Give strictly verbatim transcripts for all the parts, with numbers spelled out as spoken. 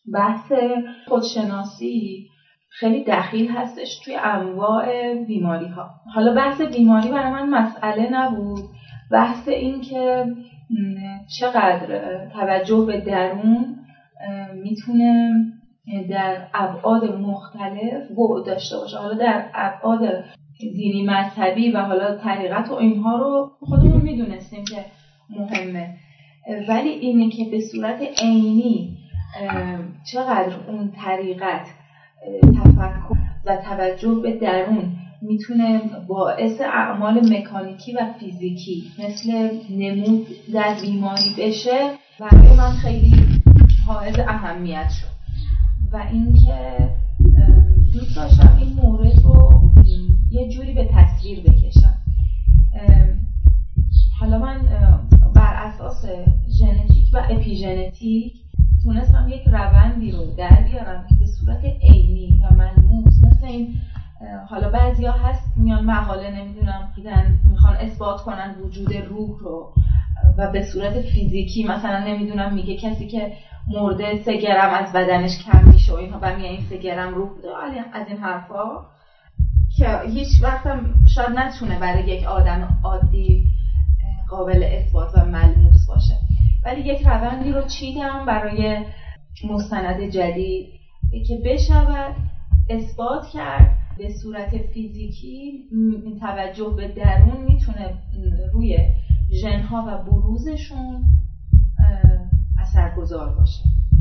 بحث خودشناسی خیلی دخیل هستش توی انواع بیماری ها. حالا بحث بیماری برای من مسئله نبود، بحث این که چقدر توجه به درون میتونه در ابعاد مختلف بعد داشته باشه. حالا در ابعاد دینی مذهبی و حالا طریقت و اینها رو خودمون میدونستیم که مهمه، ولی اینه که به صورت عینی چقدر اون طریقت تفکر و توجه به درون میتونه باعث اعمال مکانیکی و فیزیکی مثل نمود در بیماری بشه برای من خیلی حائز اهمیت شد و اینکه دوست داشتم این مورد رو یه جوری به تصویر بکشم. حالا من بر اساس ژنتیک و اپیژنتیک تونستم یک روندی رو در بیارم که به صورت عینی و ملموس، مثل این حالا بعضیا هست میان مقاله نمیدونم میدن میخوان اثبات کنن وجود روح رو و به صورت فیزیکی مثلا نمیدونم میگه کسی که مرده سه گرم از بدنش کم میشه و اینها و میگه این سه گرم روح بوده، از این حرفا که هیچ وقتم شاید نتونه برای یک آدم عادی قابل اثبات و ملموس باشه، ولی یک روندی رو چیدم برای مستند جدید که بشود اثبات کرد به صورت فیزیکی توجه به درون میتونه روی ژن‌ها و بروزشون اثرگذار باشه.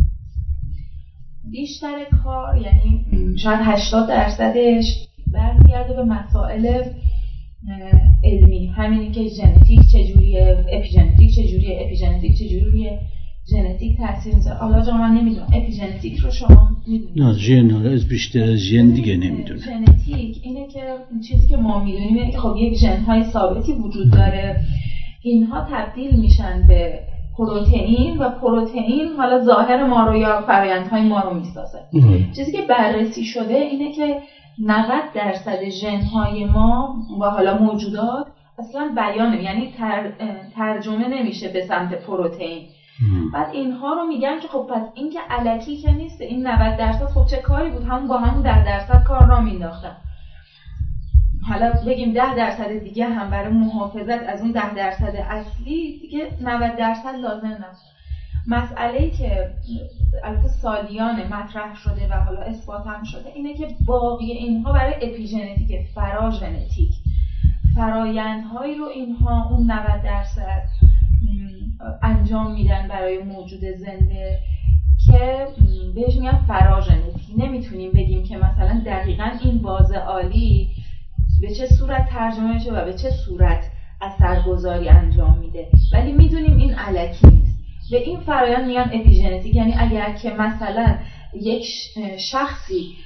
بیشتر کار یعنی شاید هشتاد درصدش برمیگرده به مسائل علمی، همینی که ژنتیک چجوریه، اپیژنتیک چجوریه، اپیژنتیک چجوری روی ژنتیک تاثیر میذاره. حالا جا من نمیدونم اپیژنتیک رو شما میدونید؟ نه ژن از بیشتر از ژن دیگه نمیدونم. ژنتیک اینه که چیزی که ما میدونیم اینه که خب یک ژن‌های ثابتی وجود داره، اینها تبدیل میشن به پروتئین و پروتئین حالا ظاهر ما رو یا فرآیندهای ما رو میسازه. چیزی که بررسی شده اینه که نود درصد ژن‌های ما و حالا موجودات اصلا بیانه، یعنی تر، ترجمه نمیشه به سمت پروتئین. بعد اینها رو میگن که خب پس این که الکی که نیست، این نود درصد خب چه کاری بود، همون با همون ده درصد کار را مینداختن. حالا بگیم ده درصد دیگه هم برای محافظت از اون ده درصد اصلی دیگه نود درصد لازم نست. مسئله‌ای که البته سالیان مطرح شده و حالا اثبات هم شده اینه که باقی اینها برای اپیژنتیک، فراژنتیک فرایندهایی رو اینها اون نود درصد انجام میدن برای موجود زنده که بهش میگن فراژنتیک. نمیتونیم بگیم که مثلا دقیقاً این باز عالی به چه صورت ترجمه میشه و به چه صورت اثرگذاری انجام میده، ولی میدونیم این الکی نیست. به این فرایند میگن اپیژنتیک. یعنی اگر که مثلا یک شخصی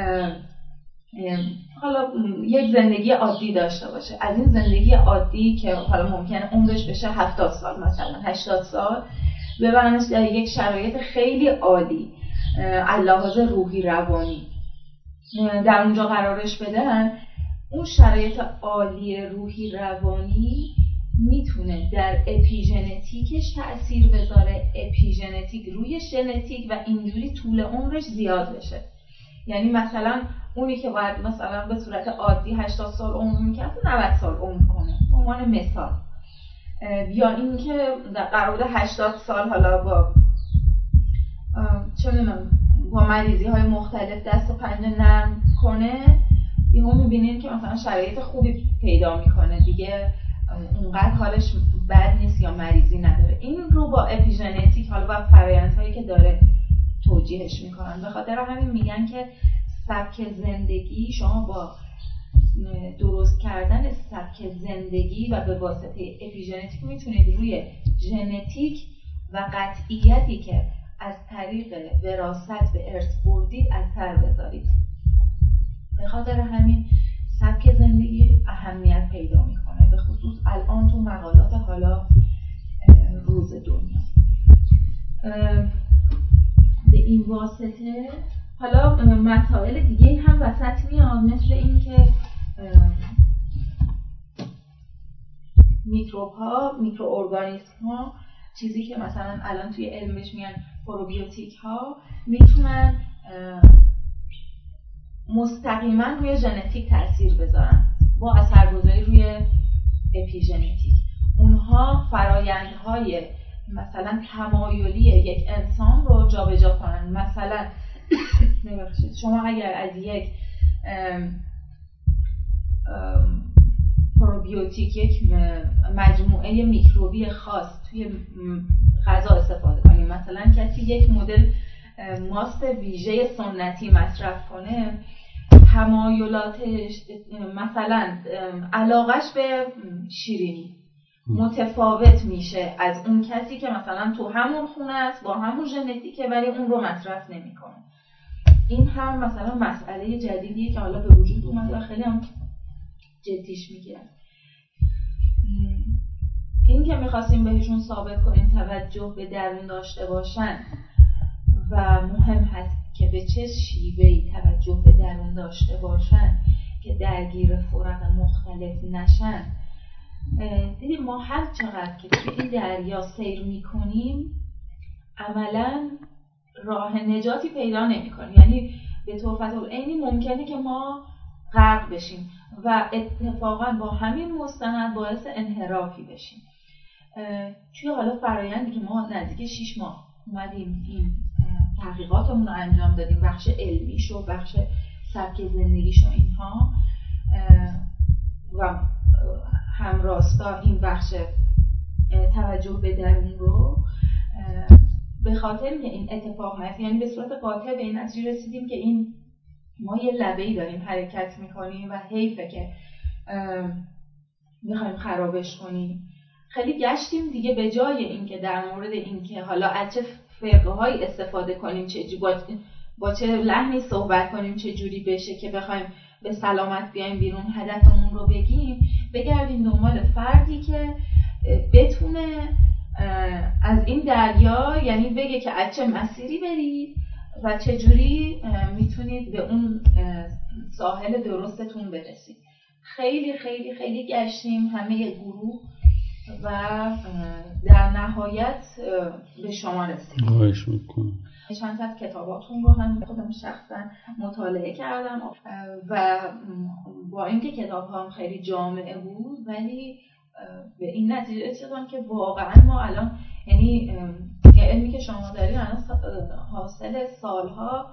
حالا یک زندگی عادی داشته باشه، از این زندگی عادی که حالا ممکنه عمرش بشه هفتاد سال مثلا هشتاد سال، ببرنش در یک شرایط خیلی عالی علاوه روحی روانی در اونجا قرارش بدن، اون شرایط عالی روحی روانی میتونه در اپیژنتیکش تأثیر بذاره، اپیژنتیک روی ژنتیک و اینجوری طول عمرش زیاد بشه. یعنی مثلا اونی که باید مثلا به صورت عادی هشتاد سال عمر میکنه نود سال عمر کنه به عنوان مثال، یا این که در قرار بوده هشتاد سال حالا با چه میدونم با مریضی های مختلف دست و پنجه نرم کنه، یهو میبینین که مثلا شرایط خوبی پیدا میکنه دیگه، اونقدر حالش بد نیست یا مریضی نداره. این رو با اپیژنتیک حالا با فرآیندهایی که داره توجیهش میکنن. به خاطر همین میگن که سبک زندگی، شما با درست کردن سبک زندگی و به واسطه اپیژنتیک میتونید روی ژنتیک و قطعیتی که از طریق وراثت به ارث بردید اثر بذارید. به خاطر همین سبک زندگی اهمیت پیدا میکنه، به خصوص الان تو مقالات حالا روز دنیا. به این واسطه حالا مسائل دیگه هم وسط میاد، مثل این که میکروب ها، میکروارگانیسم ها، چیزی که مثلا الان توی علمش میگن پروبیوتیک ها میتونن مستقیما روی ژنتیک تاثیر بذارن با اثرگذاری روی اپیژنتیک. اونها فرایندهای مثلا تمایلی یک انسان رو جابجا کنن. مثلا نبخشید شما اگر از یک ام ام پروبیوتیک، یک مجموعه میکروبی خاص توی غذا استفاده کنیم، مثلا کسی یک مدل ماست ویژه سنتی مصرف کنه، تمایلاتش مثلا علاقش به شیرینی متفاوت میشه از اون کسی که مثلا تو همون خونه است با همون ژنتیکه ولی اون رو مصرف نمیکنه. این هم مثلا مسئله جدیدیه که حالا به وجود اومده و خیلی هم جدیش میگیرن. این که میخواستیم بهشون ثابت کنیم توجه به درون داشته باشن و مهم هست که به چه شیوهی توجه به درون داشته باشن که درگیر فرق مختلف نشن. دیدیم ما هر چقدر که توی این دریا سیر میکنیم عملاً راه نجاتی پیدا نمی‌کنیم، یعنی به طور فتوالعینی ممکنه که ما غرق بشیم و اتفاقاً با همین مستند باعث انحرافی بشیم. توی حالا فرآیندی که ما نزدیک شش ماه اومدیم این تحقیقاتمون رو انجام دادیم، بخش علمیش و بخش سبک زندگیش و اینها، و همراستا این بخش توجه به درون رو، به خاطر که این اتفاق نیست، یعنی به صورت قاطع به این نتیجه رسیدیم که این ما یه لبه‌ای داریم حرکت میکنیم و حیفه که میخوایم خرابش کنیم. خیلی گشتیم دیگه، به جای این که در مورد این که حالا از چه فرقه‌هایی استفاده کنیم، چه با, با چه لحنی صحبت کنیم، چه جوری بشه که بخوایم به سلامت بیایم بیرون، هدفمون رو بگیم، بگردیم دنبال فردی که بتونه از این دریا، یعنی بگه که از چه مسیری برید و چجوری میتونید به اون ساحل درستتون برسید. خیلی خیلی خیلی گشتیم همه گروه و در نهایت به شما رسیدیم. خواهش میکنم. چند تا از کتاباتون رو هم خودم شخصا مطالعه کردم و با اینکه کتاب هم خیلی جامع بود ولی به این نتیجه رسیدم که واقعا ما الان، یعنی علمی که شما دارید الان حاصل سالها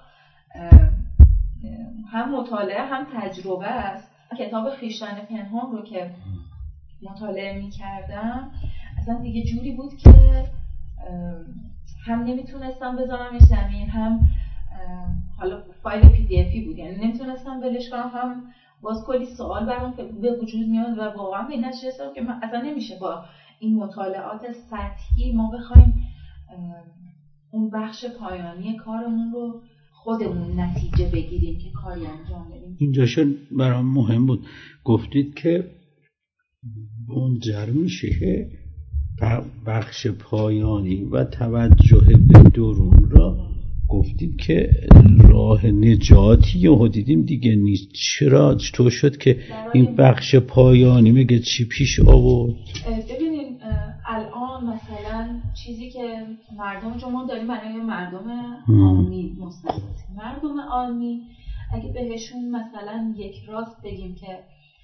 هم مطالعه هم تجربه است. کتاب خویشتن پنهان رو که مطالعه می کردم اصلا دیگه جوری بود که هم نمیتونستم بذارمش زمین، هم حالا فایل پی دی افی بود، یعنی نمیتونستم ولش کنم، هم باز کلی سوال برام به وجود میاد و واقعا به این نتیجه رسیدم که اصلا نمیشه با این مطالعات سطحی ما بخوایم اون بخش پایانی کارمون رو خودمون نتیجه بگیریم که کاری انجام بدیم. اینجاشون برام مهم بود گفتید که منجر میشه که بخش پایانی و توجه به درون را گفتید که راه نجاتی رو دیدیم دیگه نیست. چرا چطور شد که این بخش پایانی میگه چی پیش آورد؟ ببینید الان مثلا چیزی که مردم جمعون داریم برای مردم عامی مستقیم، مردم عامی اگه بهشون مثلا یک راست بگیم که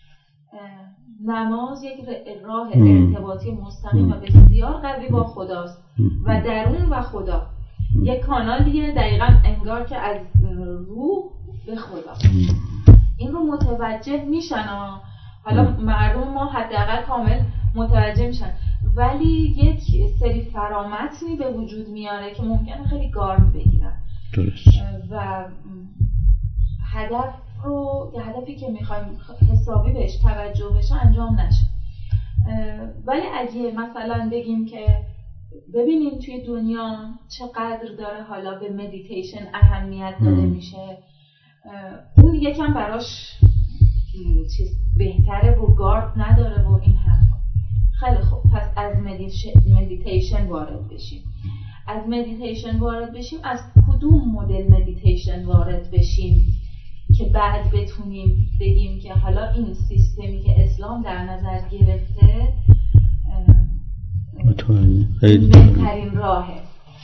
نماز یک راه ارتباطی مستقیم و بسیار قوی با خداست و درون و خدا یک کانالیه دقیقاً انگار که از روح به خدا، این رو متوجه میشن. حالا مردم ما حداقل کامل متوجه میشن، ولی یک سری فرامتنی به وجود میاره که ممکنه خیلی گارد بگیرن و هدف رو، هدفی که میخوایم حسابی بهش توجه بشه انجام نشه. ولی اگه مثلا بگیم که ببینیم توی دنیا چقدر داره حالا به مدیتیشن اهمیت داده میشه، اون یکم براش چیز بهتره و گارد نداره و این حرفا. خیلی خوب، پس از مدیتیشن وارد بشیم. از مدیتیشن وارد بشیم از کدوم مدل مدیتیشن وارد بشیم که بعد بتونیم بگیم که حالا این سیستمی که اسلام در نظر گرفته بهترین راهه.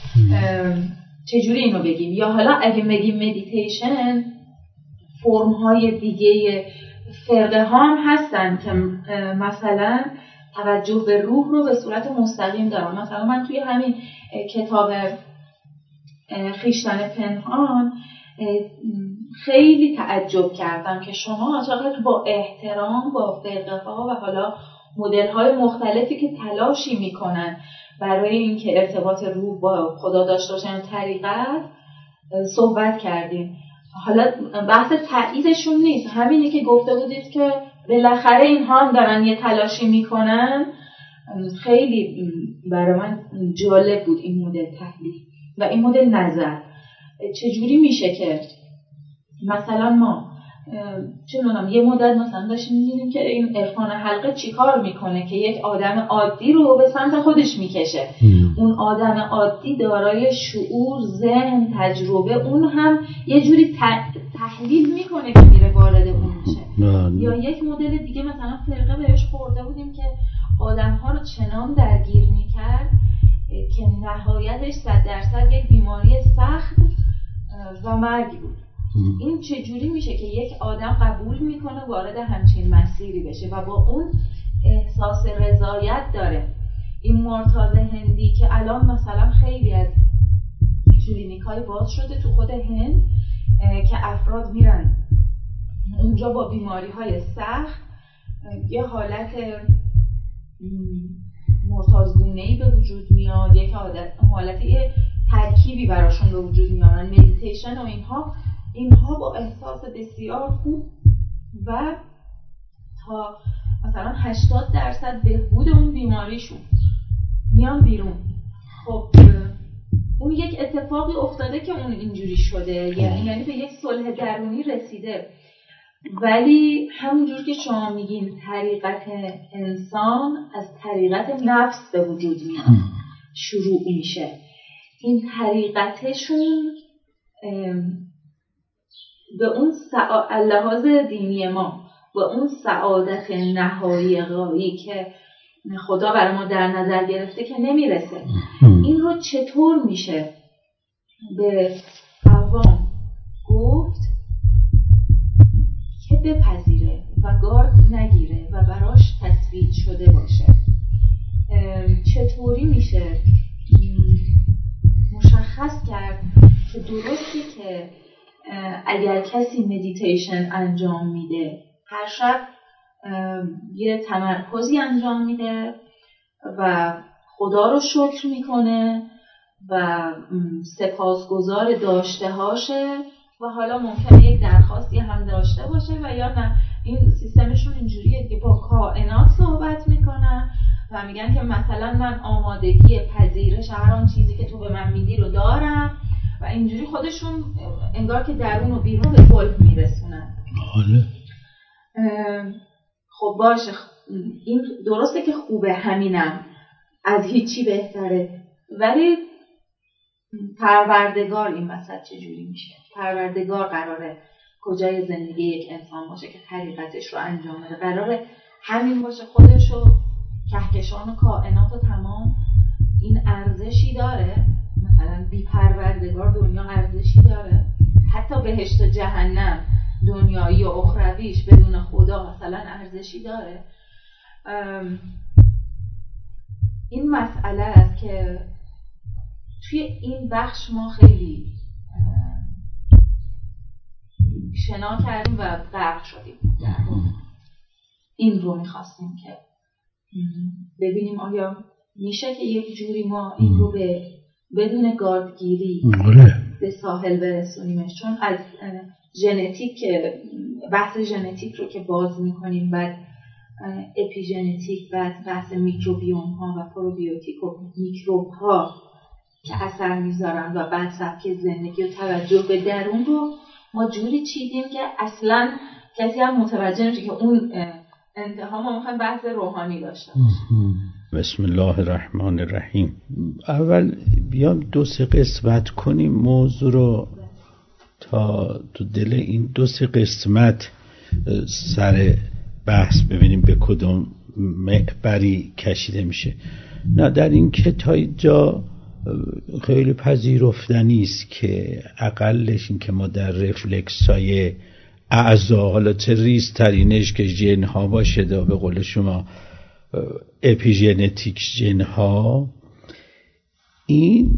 چجوری اینو بگیم؟ یا حالا اگه بگیم مدیتیشن، فرم های دیگه فرقه ها هم هستن که مثلا توجه به روح رو به صورت مستقیم دارن. مثلا من توی همین کتاب خویشتن پنهان خیلی تعجب کردم که شما چقدر با احترام با فرقه ها و حالا مدل های مختلفی که تلاشی میکنن برای اینکه ارتباط روح با خدا داشته باشن طریقت صحبت کردیم. حالا بحث تاییدشون نیست، همینی که گفته بودید که بالاخره اینها هم دارن یه تلاشی میکنن. خیلی برای من جالب بود این مدل تحلیل و این مدل نظر. چجوری میشه که مثلا ما چه می‌دونم یه مدت مثلا داشتیم می‌دیدیم که این عرفان حلقه چیکار میکنه که یک آدم عادی رو به سمت خودش میکشه. اون آدم عادی دارای شعور، ذهن، تجربه، اون هم یه جوری تحلیل میکنه که میره وارد اون میشه. یا یک مدل دیگه مثلا فرقه بهش خورده بودیم که آدم‌ها رو چنان درگیر میکرد که نهایتش صد درصد یک بیماری سخت و مرگی بود. این چجوری میشه که یک آدم قبول میکنه وارد همچین مسیری بشه و با اون احساس رضایت داره؟ این مرتاض هندی که الان مثلا خیلی از کلینیکای باز شده تو خود هند که افراد میرن اونجا با بیماری های سخت، یه حالت مرتاضگونه‌ای به وجود میاد، یک حالت یه ترکیبی براشون به وجود میارن، مدیتیشن و اینها اینها با احساس بسیار خوب و تا مثلا هشتاد درصد بهبود اون بیماریشون میان بیرون. خب اون یک اتفاقی افتاده که اون اینجوری شده، یعنی یعنی به یک صلح درونی رسیده. ولی همونجور که شما میگین طریقت انسان از طریقت نفس به وجود میاد، شروع میشه. این طریقتشون به اون سع... لحاظ دینی ما به اون سعادت نهایی غایی که خدا برای ما در نظر گرفته که نمیرسه. این رو چطور میشه به عوام گفت که بپذیره و گارد نگیره و براش تثبیت شده باشه؟ چطوری میشه مشخص کرد که درستی که اگر کسی مدیتیشن انجام میده هر شب یه تمرکزی انجام میده و خدا رو شکر میکنه و سپاسگزار داشته هاشه و حالا ممکنه یک درخواستی هم داشته باشه و یا نه این سیستمشون اینجوریه که با کائنات صحبت میکنن و میگن که مثلا من آمادگی پذیرش هر آن چیزی که تو به من میدی رو دارم و اینجوری خودشون انگار که درون و بیرون به صلح میرسونن. آره. خب باشه، این درسته که خوبه، همینم از هیچی بهتره، ولی پروردگار این وسط چجوری میشه؟ پروردگار قراره کجای زندگی یک انسان باشه که طریقتش رو انجام بده؟ قراره همین باشه خودش و کهکشان و کائنات و تمام این ارزشی داره؟ مثلا بی پروردگار دنیا ارزشی داره؟ حتی بهشت و جهنم دنیایی و اخرویش بدون خدا مثلا ارزشی داره؟ این مسئله است که توی این بخش ما خیلی شنا کردیم و غرق شدیم. این رو میخواستیم که ببینیم آیا میشه که یک جوری ما این رو به بدون گاردگیری به ساحل برسونیمش. چون از ژنتیک، بحث ژنتیک رو که باز میکنیم، بعد اپی ژنتیک، بعد بحث میکروبیوم ها و پروبیوتیک و میکروب ها که اثر میذارن و بعد سبک زندگی و توجه به درون رو ما جوری چیدیم که اصلا کسی هم متوجه نمیشه که اون انتها ما میخوایم بحث روحانی داشته باشیم. بسم الله الرحمن الرحیم. اول بیام دو سه قسمت کنیم موضوع رو تا تو دل این دو سه قسمت سر بحث ببینیم به کدوم محوری کشیده میشه. نه در این که تا اینجا خیلی پذیرفتنی است که اقلش این که ما در رفلکس های اعضا، حالا چه ریز ترینش که ژن ها باشه، دا به قول شما اپیژنتیک ژن ها، این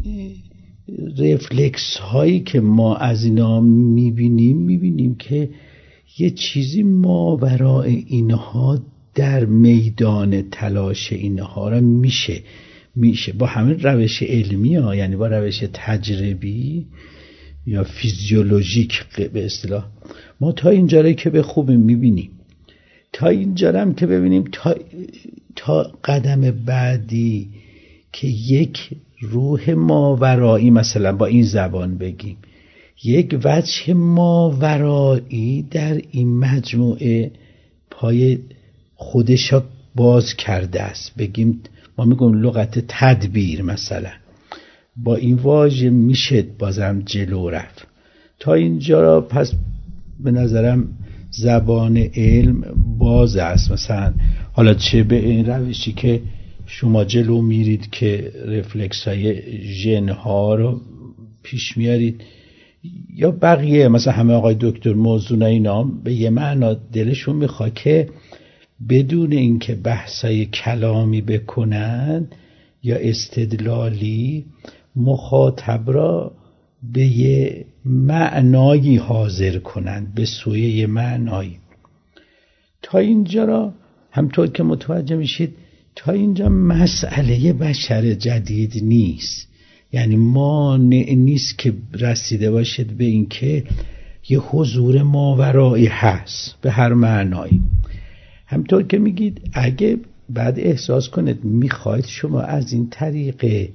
رفلکس هایی که ما از اینا میبینیم میبینیم که یه چیزی ماورای اینها در میدان تلاش اینها را میشه میشه با همین روش علمی ها، یعنی با روش تجربی یا فیزیولوژیک به اصطلاح، ما تا اینجا که به خوبی میبینیم، تا اینجا هم که ببینیم تا, تا قدم بعدی که یک روح ماورایی، مثلا با این زبان بگیم، یک وجه ماورایی در این مجموعه پای خودش باز کرده است. بگیم ما میگم لغت تدبیر، مثلا با این واژه میشه بازم جلو رفت. تا اینجا را پس به نظرم زبان علم باز است. مثلا حالا چه به این روشی که شما جلو میرید که رفلکس های ژن ها رو پیش میارید، یا بقیه مثلا همه آقای دکتر موضوع اینا به یه معنا دلشون میخواد که بدون اینکه بحثای کلامی بکنن یا استدلالی، مخاطب را به یه معنایی حاضر کنند، به سوی یه معنایی. تا اینجا را همطور که متوجه میشید تا اینجا مسئله بشر جدید نیست، یعنی مانع نیست که رسیده باشد به این که یه حضور ماورایی هست به هر معنایی. همطور که میگید اگه بعد احساس کنید میخواید شما از این طریق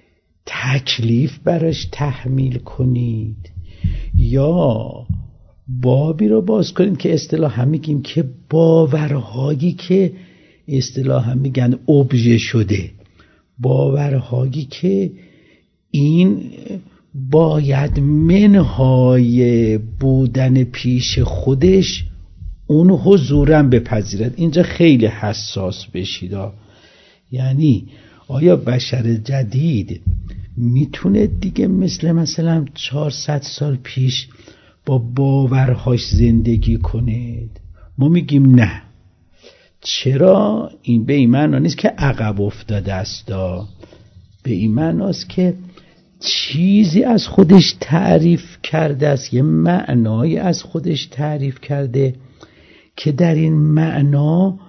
تکلیف براش تحمیل کنید یا بابی رو باز کنید که اصطلاحاً میگیم که باورهایی که اصطلاحاً میگن ابژه شده، باورهایی که این باید منهای بودن پیش خودش اون حضورم بپذیرد. اینجا خیلی حساس بشید، یعنی آیا بشر جدید میتونه دیگه مثل مثلا چهارصد سال پیش با باورهاش زندگی کنید؟ ما میگیم نه. چرا؟ این به این معنی نیست که عقب افتاده است، به این معنی است که چیزی از خودش تعریف کرده است، یه معنایی از خودش تعریف کرده که در این معنا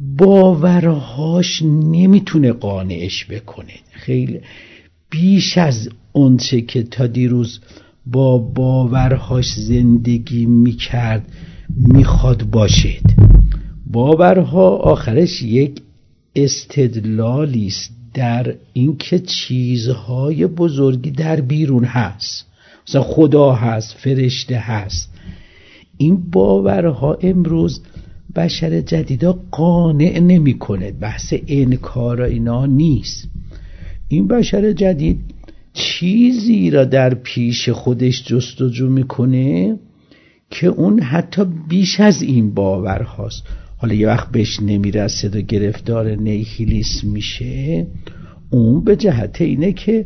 باورهاش نمیتونه قانعش بکنه. خیلی بیش از اونچه که تا دیروز با باورهاش زندگی میکرد میخواد باشد. باورها آخرش یک استدلالی است در اینکه چیزهای بزرگی در بیرون هست، مثلا خدا هست، فرشته هست. این باورها امروز بشر جدیدا قانع نمی کنه. بحث انکار اینا نیست. این بشر جدید چیزی را در پیش خودش جستجو میکنه که اون حتی بیش از این باور هاست. حالا یه وقت بهش نمیرسه و گرفتار نیهیلیسم میشه، اون به جهت اینه که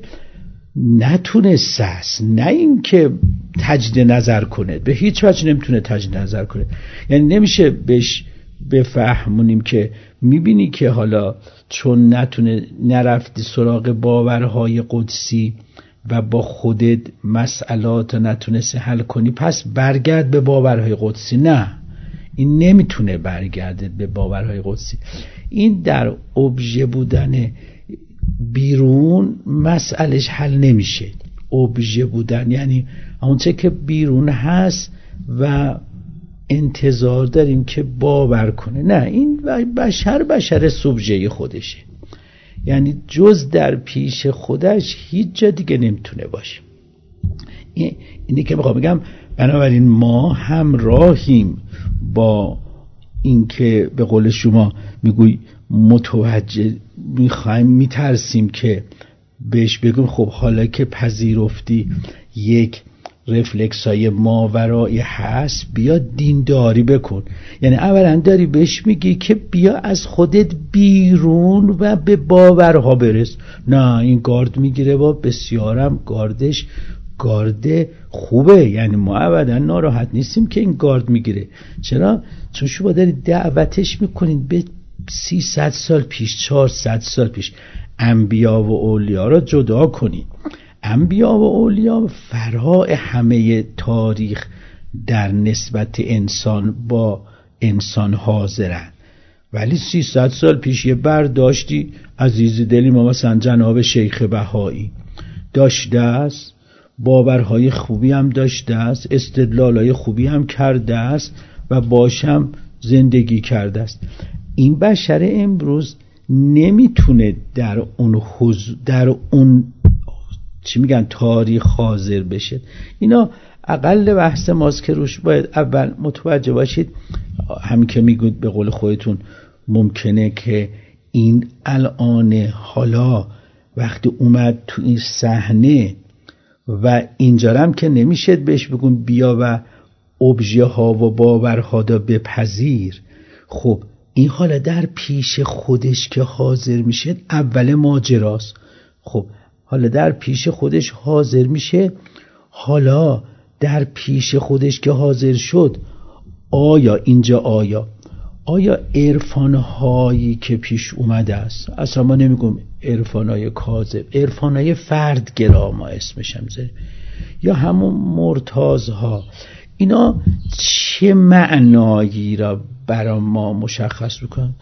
نتونسته است، نه این که تجدید نظر کنه. به هیچ وجه نمیتونه تجدید نظر کنه. یعنی نمیشه بهش بفهمونیم که میبینی که حالا چون نتونه نرفتی سراغ باورهای قدسی و با خودت مسئلات نتونستی حل کنی پس برگرد به باورهای قدسی. نه، این نمیتونه برگرده به باورهای قدسی. این در ابژه بودن بیرون مسئلهش حل نمیشه. ابژه بودن یعنی اونچه که بیرون هست و انتظار داریم که باور کنه. نه، این بشر بشر سوبژه خودشه، یعنی جز در پیش خودش هیچ جا دیگه نمیتونه باشه. اینی که میخوام بگم، بنابراین ما همراهیم با این که به قول شما میگوی متوجه میخوایم، میترسیم که بهش بگیم خب حالا که پذیرفتی یک رفلکس های ماورایی هست، بیا دینداری بکن. یعنی اولا داری بهش میگی که بیا از خودت بیرون و به باورها برس. نه این گارد میگیره با بسیارم گاردش گارد خوبه، یعنی ما ابدا ناراحت نیستیم که این گارد میگیره. چرا؟ چون شما داری دعوتش میکنین به سیصد سال پیش، چهارصد سال پیش. انبیا و اولیا را جدا کنین. انبیا و اولیا فرع همه تاریخ در نسبت انسان با انسان حاضرن، ولی سیصد سال پیش یه برداشتی عزیز دلی ما مثلا جناب شیخ بهایی داشته است، باورهای خوبی هم داشته است، استدلالهای خوبی هم کرده است و باشم زندگی کرده است. این بشر امروز نمیتونه در اون حضور در اون چی میگن تاریخ حاضر بشه. اینا اقل بحث ماست که روش باید اول متوجه باشید. همین که میگوید به قول خودتون ممکنه که این الان حالا وقتی اومد تو این صحنه و اینجا هم که نمیشه بهش بگون بیا و ابژه ها و باورها دا بپذیر. خب این حالا در پیش خودش که حاضر میشه اول ماجراست. خب حالا در پیش خودش حاضر میشه، حالا در پیش خودش که حاضر شد آیا اینجا آیا آیا عرفان‌هایی که پیش اومده است، اصلا ما نمیگم عرفان‌های کاذب، عرفان‌های فردگرا ما اسمش هم زده، یا همون مرتازها، اینا چه معنایی را برای ما مشخص میکنن؟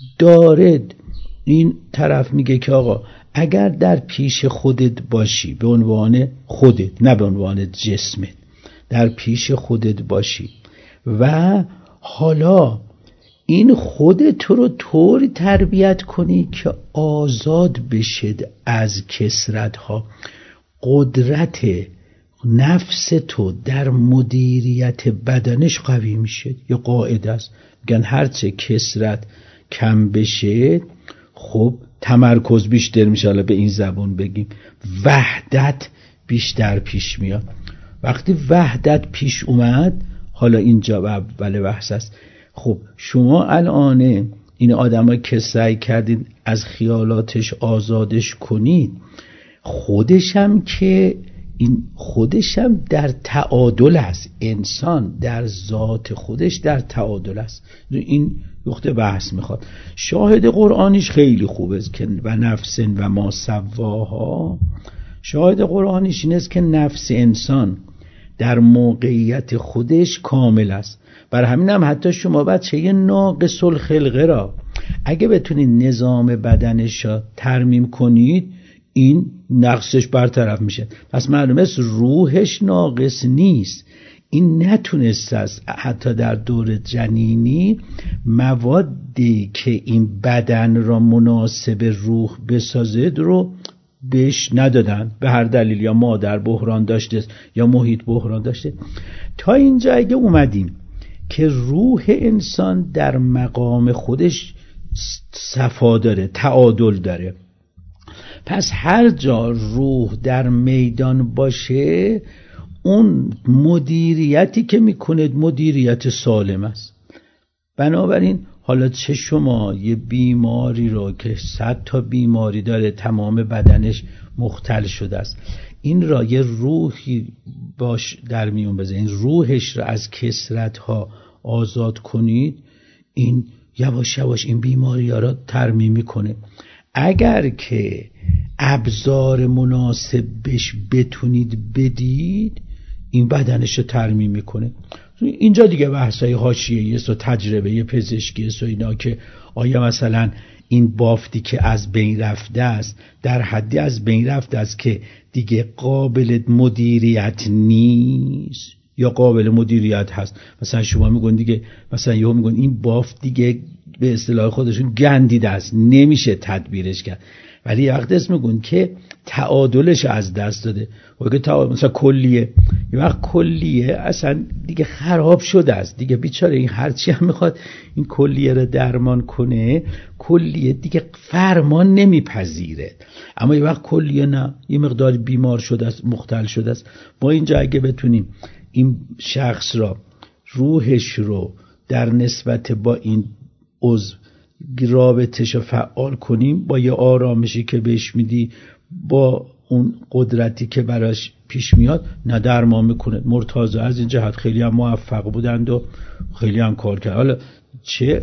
دارد این طرف میگه که آقا اگر در پیش خودت باشی، به عنوان خودت نه به عنوان جسمت، در پیش خودت باشی و حالا این خودت رو طوری تربیت کنی که آزاد بشد از کثرت‌ها، قدرت نفس تو در مدیریت بدنش قوی میشه. یه قاعده است میگن هرچه کثرت کم بشه خب تمرکز بیشتر میشه. حالا به این زبان بگیم وحدت بیشتر پیش میاد. وقتی وحدت پیش اومد، حالا اینجا اول بحث است. خب شما الان این آدم که سعی کردید از خیالاتش آزادش کنید، خودشم که این خودشم در تعادل است. انسان در ذات خودش در تعادل است. این نقطه بحث میخواد. شاهد قرآنیش خیلی خوبه که و نفس و ما سواها. شاهد قرآنیش این است که نفس انسان در موقعیت خودش کامل است. بر همین هم حتی شما بچه ناقص الخلقه را اگه بتونید نظام بدنش را ترمیم کنید، این نقصش برطرف میشه. پس معلومه است روحش ناقص نیست. این نتونست است حتی در دور جنینی موادی که این بدن را مناسب روح بسازد رو بهش ندادن، به هر دلیل، یا مادر بحران داشته یا محیط بحران داشته. تا اینجا اگه اومدیم که روح انسان در مقام خودش صفا داره، تعادل داره، پس هر جا روح در میدان باشه اون مدیریتی که میکنه مدیریت سالم است. بنابراین حالا چه شما یه بیماری رو که صد تا بیماری داره، تمام بدنش مختل شده است، این را یه روحی باش در میون بذارین، روحش را از کثرت‌ها آزاد کنید، این یواش یواش این بیماری ها را ترمیم میکنه. اگر که ابزار مناسب بهش بتونید بدید، این بدنش رو ترمیم میکنه. اینجا دیگه بحثای حاشیه‌ای است و تجربه پزشکی است و اینا، که آیا مثلا این بافتی که از بین رفته است در حدی از بین رفته است که دیگه قابل مدیریت نیست یا قابل مدیریت هست. مثلا شما میگن دیگه، مثلا یهو میگن این بافت دیگه به اصطلاح خودشون گندیده است، نمیشه تدبیرش کرد. ولی یه وقت اسم میگن که تعادلش از دست داده. وقتی تعادل مثلا کلیه، یه وقت کلیه اصلا دیگه خراب شده است دیگه، بیچاره این هرچی هم میخواد این کلیه رو درمان کنه، کلیه دیگه فرمان نمیپذیره. اما یه وقت کلیه نه، یه مقدار بیمار شده است، مختل شده است. ما اینجا اگه بتونیم این شخص را، روحش رو در نسبت با این عضو رابطش رو فعال کنیم، با یه آرامشی که بهش میدی، با اون قدرتی که براش پیش میاد، نه درمان میکنه. مرتضی از این جهت خیلی هم موفق بودند و خیلی هم کار کرد. حالا چه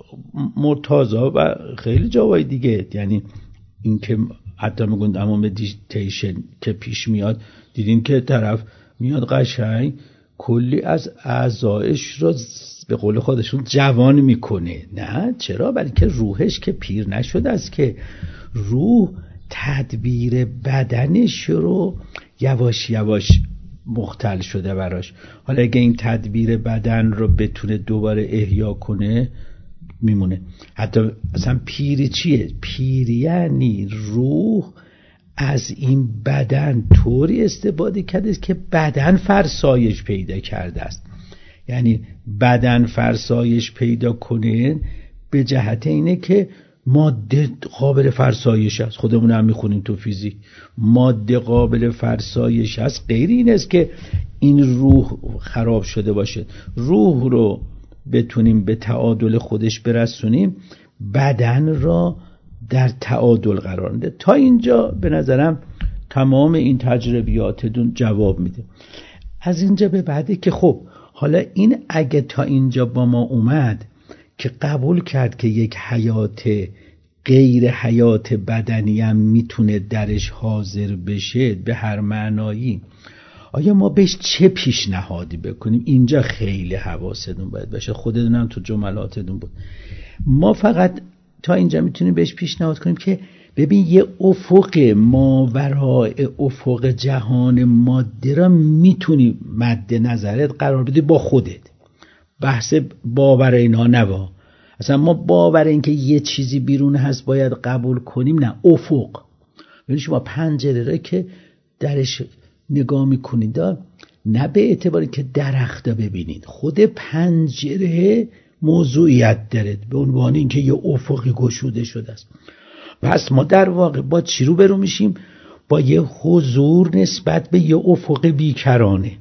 مرتضی و خیلی جاهای دیگه، یعنی این که حتی میگن اما مدیتیشن که پیش میاد، دیدین که طرف میاد قشنگ کلی از اعضایش رو به قول خودشون جوان میکنه. نه چرا؟ برای که روحش که پیر نشده است، که روح تدبیر بدنش رو یواش یواش مختل شده براش. حالا اگه این تدبیر بدن رو بتونه دوباره احیا کنه میمونه. حتی اصلا پیری چیه؟ پیری یعنی روح از این بدن طوری استفاده کرده که بدن فرسایش پیدا کرده است. یعنی بدن فرسایش پیدا کنه به جهت اینه که ماده قابل فرسایش است. خودمون هم میخونیم تو فیزیک ماده قابل فرسایش است. غیر این است که این روح خراب شده باشه. روح رو بتونیم به تعادل خودش برسونیم، بدن را در تعادل قرار میده. تا اینجا به نظرم تمام این تجربیاتتون جواب میده. از اینجا به بعدی که خب حالا این اگه تا اینجا با ما اومد که قبول کرد که یک حیات غیر حیات بدنی هم میتونه درش حاضر بشه به هر معنایی، آیا ما بهش چه پیشنهادی بکنیم؟ اینجا خیلی حواستون باید باشه. خودتون هم تو جملاتتون بود. ما فقط تا اینجا میتونیم بهش پیشنهاد کنیم که ببین یه افق ماورای افق جهان ماده را میتونی مد نظرت قرار بدی با خودت. بحث باور اینا نوا. اصلا ما باور این که یه چیزی بیرون هست باید قبول کنیم، نه. افق، ببین شما پنجره را که درش نگاه میکنید، نه به اعتباری که درخت ببینید، خود پنجره موضوعیت داره به عنوان این که یه افقی گشوده شده است. پس ما در واقع با چی رو برو میشیم؟ با یه حضور نسبت به یه افق بیکرانه.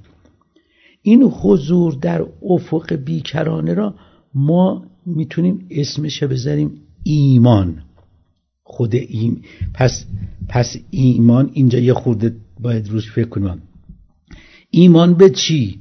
این حضور در افق بیکرانه را ما میتونیم اسمش بذاریم ایمان. خود این پس پس ایمان اینجا یه خورده باید روش فکر کنیم. ایمان به چی؟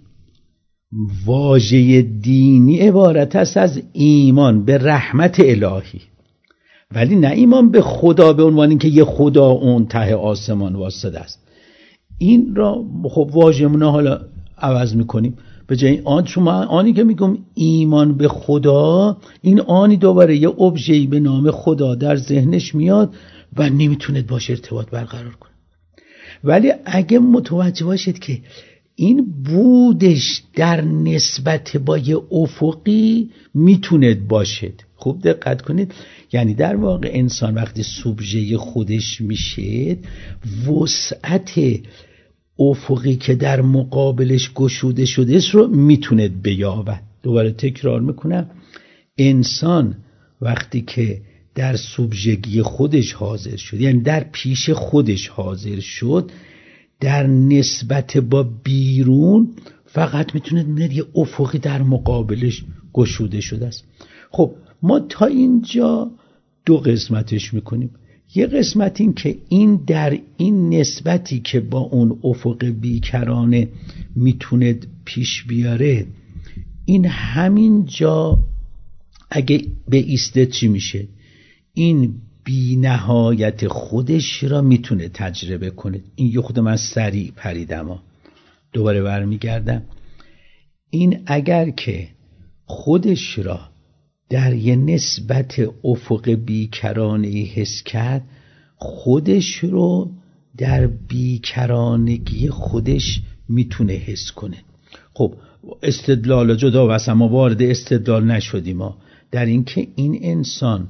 واژه دینی عبارت است از ایمان به رحمت الهی، ولی نه ایمان به خدا به عنوان اینکه یه خدا اون ته آسمان واسطه است. این را خب واژه‌مون حالا عوض میکنیم، به جای آن شما آنی که میگم ایمان به خدا، این آنی دوباره یه ابژه‌ای به نام خدا در ذهنش میاد و نمیتونه باشه ارتباط برقرار کنه. ولی اگه متوجه باشید که این بودش در نسبت با یه افقی میتونه باشد، خوب دقت کنید، یعنی در واقع انسان وقتی سوبژه خودش میشه، وسعت افقی که در مقابلش گشوده شده رو میتونه بیابد. دوباره تکرار میکنم، انسان وقتی که در سوبژگی خودش حاضر شد، یعنی در پیش خودش حاضر شد، در نسبت با بیرون فقط میتونه ببینه یه افقی در مقابلش گشوده شده است. خب ما تا اینجا دو قسمتش میکنیم. یه قسمت این که این در این نسبتی که با اون افق بیکرانه میتونه پیش بیاره، این همین جا اگه به ایسته چی میشه؟ این بی نهایت خودش را میتونه تجربه کنه. این یه خود من سریع پریدم ها. دوباره برمیگردم. این اگر که خودش را در یه نسبت افق بیکرانه‌ای حس کرد، خودش رو در بیکرانگی خودش میتونه حس کنه. خب استدلال جدا و اصلا ما وارد استدلال نشدیم ما در این که این انسان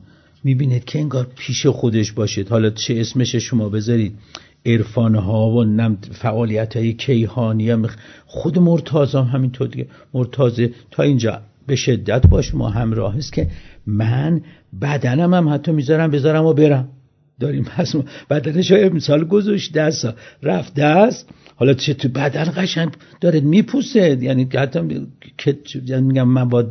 میبینید که انگار پیش خودش باشید. حالا چه اسمش شما بذارید، عرفان ها و نم فعالیت های کیهانی هم. خود مرتضی هم همینطور دیگه. مرتضی تا اینجا به شدت باش ما همراه است که من بدنم هم حتی میذارم بذارم و برم داریم. پس بدنش های مثال گذاشت دست رفت دست، حالا چه تو بدن قشنگ داره میپوسه، یعنی حتی که میگم مواد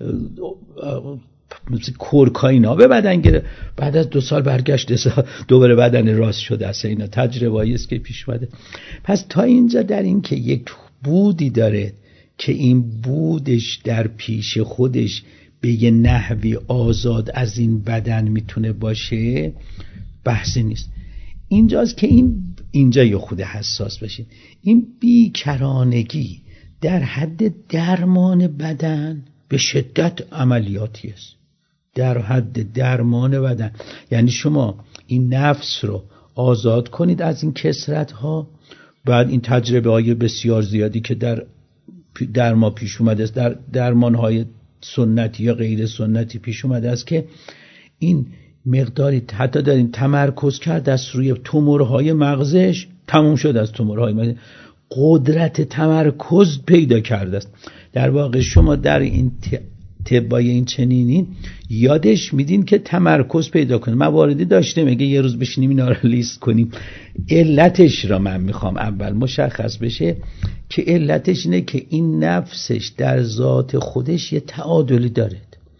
مثل کورکاینا به بدن گره، بعد از دو سال برگشت دوباره بدن راست شده است. اینا تجربه‌ای است که پیش اومده. پس تا اینجا در این که یک بودی داره که این بودش در پیش خودش به یه نحوی آزاد از این بدن میتونه باشه بحثی نیست. اینجاست که این اینجا یه خود حساس بشین. این بیکرانگی در حد درمان بدن به شدت عملیاتی است، در حد درمان بدن. یعنی شما این نفس رو آزاد کنید از این کسرت ها، بعد این تجربه های بسیار زیادی که در در ما پیش اومده است، در درمان های سنتی یا غیر سنتی پیش اومده است که این مقداری حتی دارین تمرکز کرد از روی تومورهای مغزش، تموم شد از تومورهای مغز، قدرت تمرکز پیدا کرده است. در واقع شما در این طبای این چنینی یادش میدین که تمرکز پیدا کنه. مواردی داشته میگه یه روز بشینیم اینا رو لیست کنیم. علتش را من میخوام اول مشخص بشه که علتش اینه که این نفسش در ذات خودش یه تعادلی داره.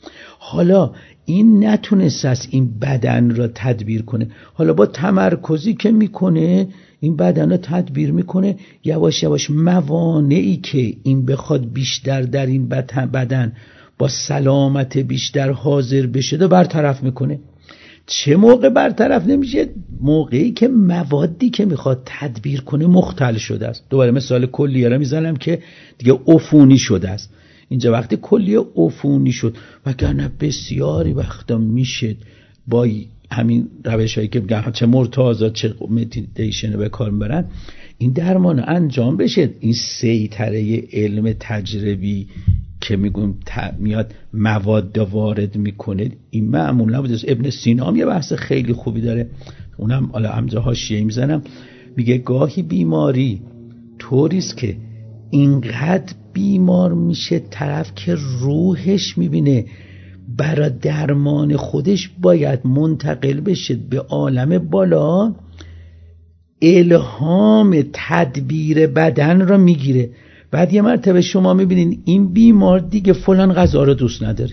حالا این نتونست از این بدن را تدبیر کنه، حالا با تمرکزی که میکنه این بدن را تدبیر میکنه، یواش یواش موانعی که این بخواد بیشتر در این بدن با سلامت بیشتر حاضر بشه و برطرف میکنه. چه موقع برطرف نمیشه؟ موقعی که موادی که میخواد تدبیر کنه مختل شده است. دوباره مثال کلیه را میزنم که دیگه عفونی شده است. اینجا وقتی کلیه عفونی شد، وگرنه بسیاری وقتا میشه با همین روش هایی که میگن چه مرتضی چه مدیتیشن به کار میبرن این درمان انجام بشه. این سیطره علم تجربی که میگم میاد مواد وارد میکنه این معمول نبوده. ابن سینا هم یه بحث خیلی خوبی داره، اونم حالا همجا حاشیه میزنم، میگه گاهی بیماری طوریست که اینقدر بیمار میشه طرف که روحش میبینه برای درمان خودش باید منتقل بشه به عالم بالا، الهام تدبیر بدن را میگیره. بعد یه مرتبه شما میبینین این بیمار دیگه فلان غذا رو دوست نداره.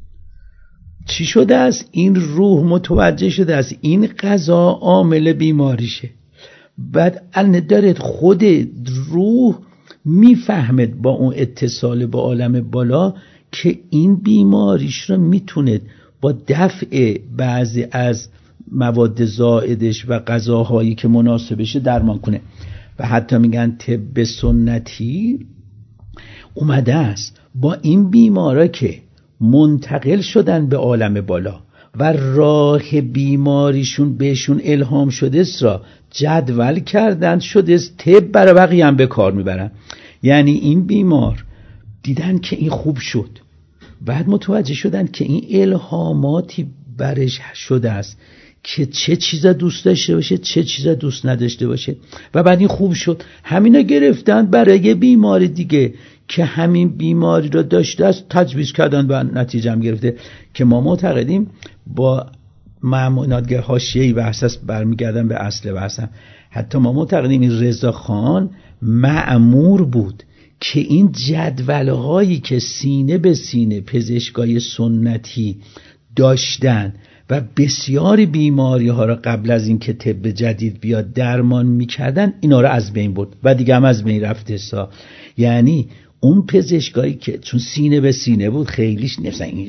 چی شده است؟ این روح متوجه شده است این غذا عامل بیماریشه. بعد الان داره خود روح میفهمد با اون اتصال با عالم بالا که این بیماریش رو میتونه با دفع بعضی از مواد زائدش و غذاهایی که مناسبشه درمان کنه. و حتی میگن طب سنتی اومده است با این بیمارا که منتقل شدن به عالم بالا و راه بیماریشون بهشون الهام شده است را جدول کردن شده است طب برای بقیه هم به کار میبرن. یعنی این بیمار دیدن که این خوب شد، بعد متوجه شدن که این الهاماتی برش شده است که چه چیزا دوست داشته باشه چه چیزا دوست نداشته باشه، و بعد این خوب شد. همینا گرفتن برای بیماری دیگه که همین بیماری رو داشته است تجویز کردن و نتیجه هم گرفته. که ما معتقدیم با معمولاتگر حاشیه‌ای بحث است، برمیگردن به اصل بحث. حتی ما معتقدیم این رضا خان مأمور بود که این جدول‌هایی که سینه به سینه پزشکای سنتی داشتن و بسیاری بیماری ها را قبل از این که طب جدید بیاد درمان میکردن اینا را از بین برد و دیگه هم از بین رفته سا. یعنی اون پزشکایی که چون سینه به سینه بود خیلیش نفسن این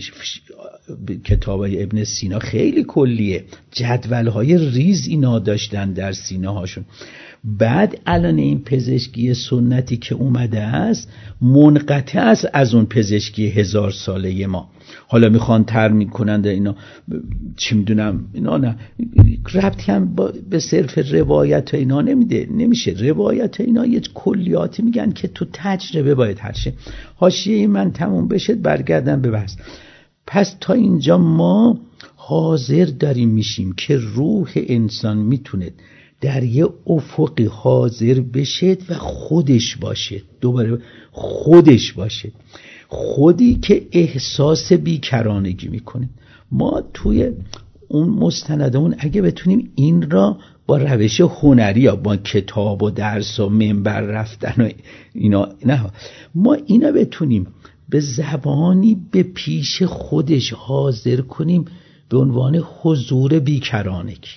کتابای ابن سینا خیلی کلیه، جدولهای ریز اینا داشتن در سینه هاشون. بعد الان این پزشکی سنتی که اومده است منقطع است از اون پزشکی هزار ساله ما. حالا میخوان ترمیم کننده اینا چی میدونم اینا نه ربطی هم به صرف روایت اینا نمیده، نمیشه. روایت اینا یه کلیاتی میگن که تو تجربه باید حل شه. حاشیه من تموم بشه برگردم به بحث. پس تا اینجا ما حاضر داریم میشیم که روح انسان میتونه در یه افق حاضر بشه و خودش باشه، دوباره خودش باشه، خودی که احساس بیکرانگی میکنه. ما توی اون مستندمون اگه بتونیم این را با روش هنری یا با کتاب و درس و منبر رفتن و اینا، نه، ما اینا بتونیم به زبانی به پیش خودش حاضر کنیم به عنوان حضور بیکرانگی.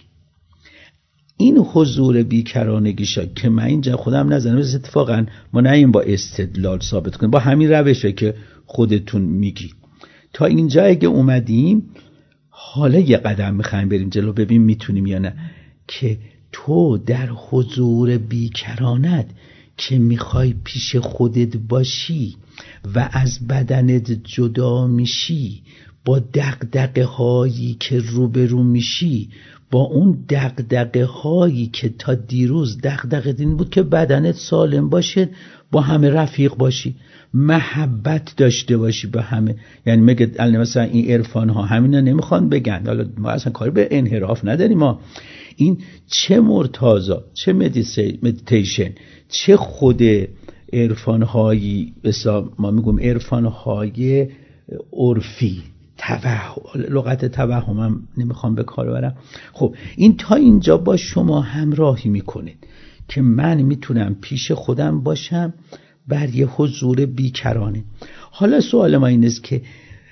این حضور بیکرانگی شا که من اینجا خودم نزنم، اتفاقا ما نه این با استدلال ثابت کنیم، با همین روشه که خودتون میگید. تا اینجا اگه اومدیم، حالا یه قدم میخوایم بریم جلو، ببین میتونیم یا نه، که تو در حضور بیکرانت که میخوای پیش خودت باشی و از بدنت جدا میشی، با دغدغه هایی که روبرو میشی، با اون دغدغه هایی که تا دیروز دغدغه این بود که بدنت سالم باشه، با همه رفیق باشی، محبت داشته باشی به همه. یعنی مگه مثلا این عرفان ها همینا نمیخوان بگن، حالا ما اصلا کاری به انحراف نداریم، ما این چه مرتضی، چه مدیتیشن، چه خود عرفان هایی، ما میگم عرفان های عرفی، توهم، لغت توهم هم نمیخوام به کار برم. خب این تا اینجا با شما همراهی میکنه که من میتونم پیش خودم باشم بر یه حضور بیکرانه. حالا سوال ما این است که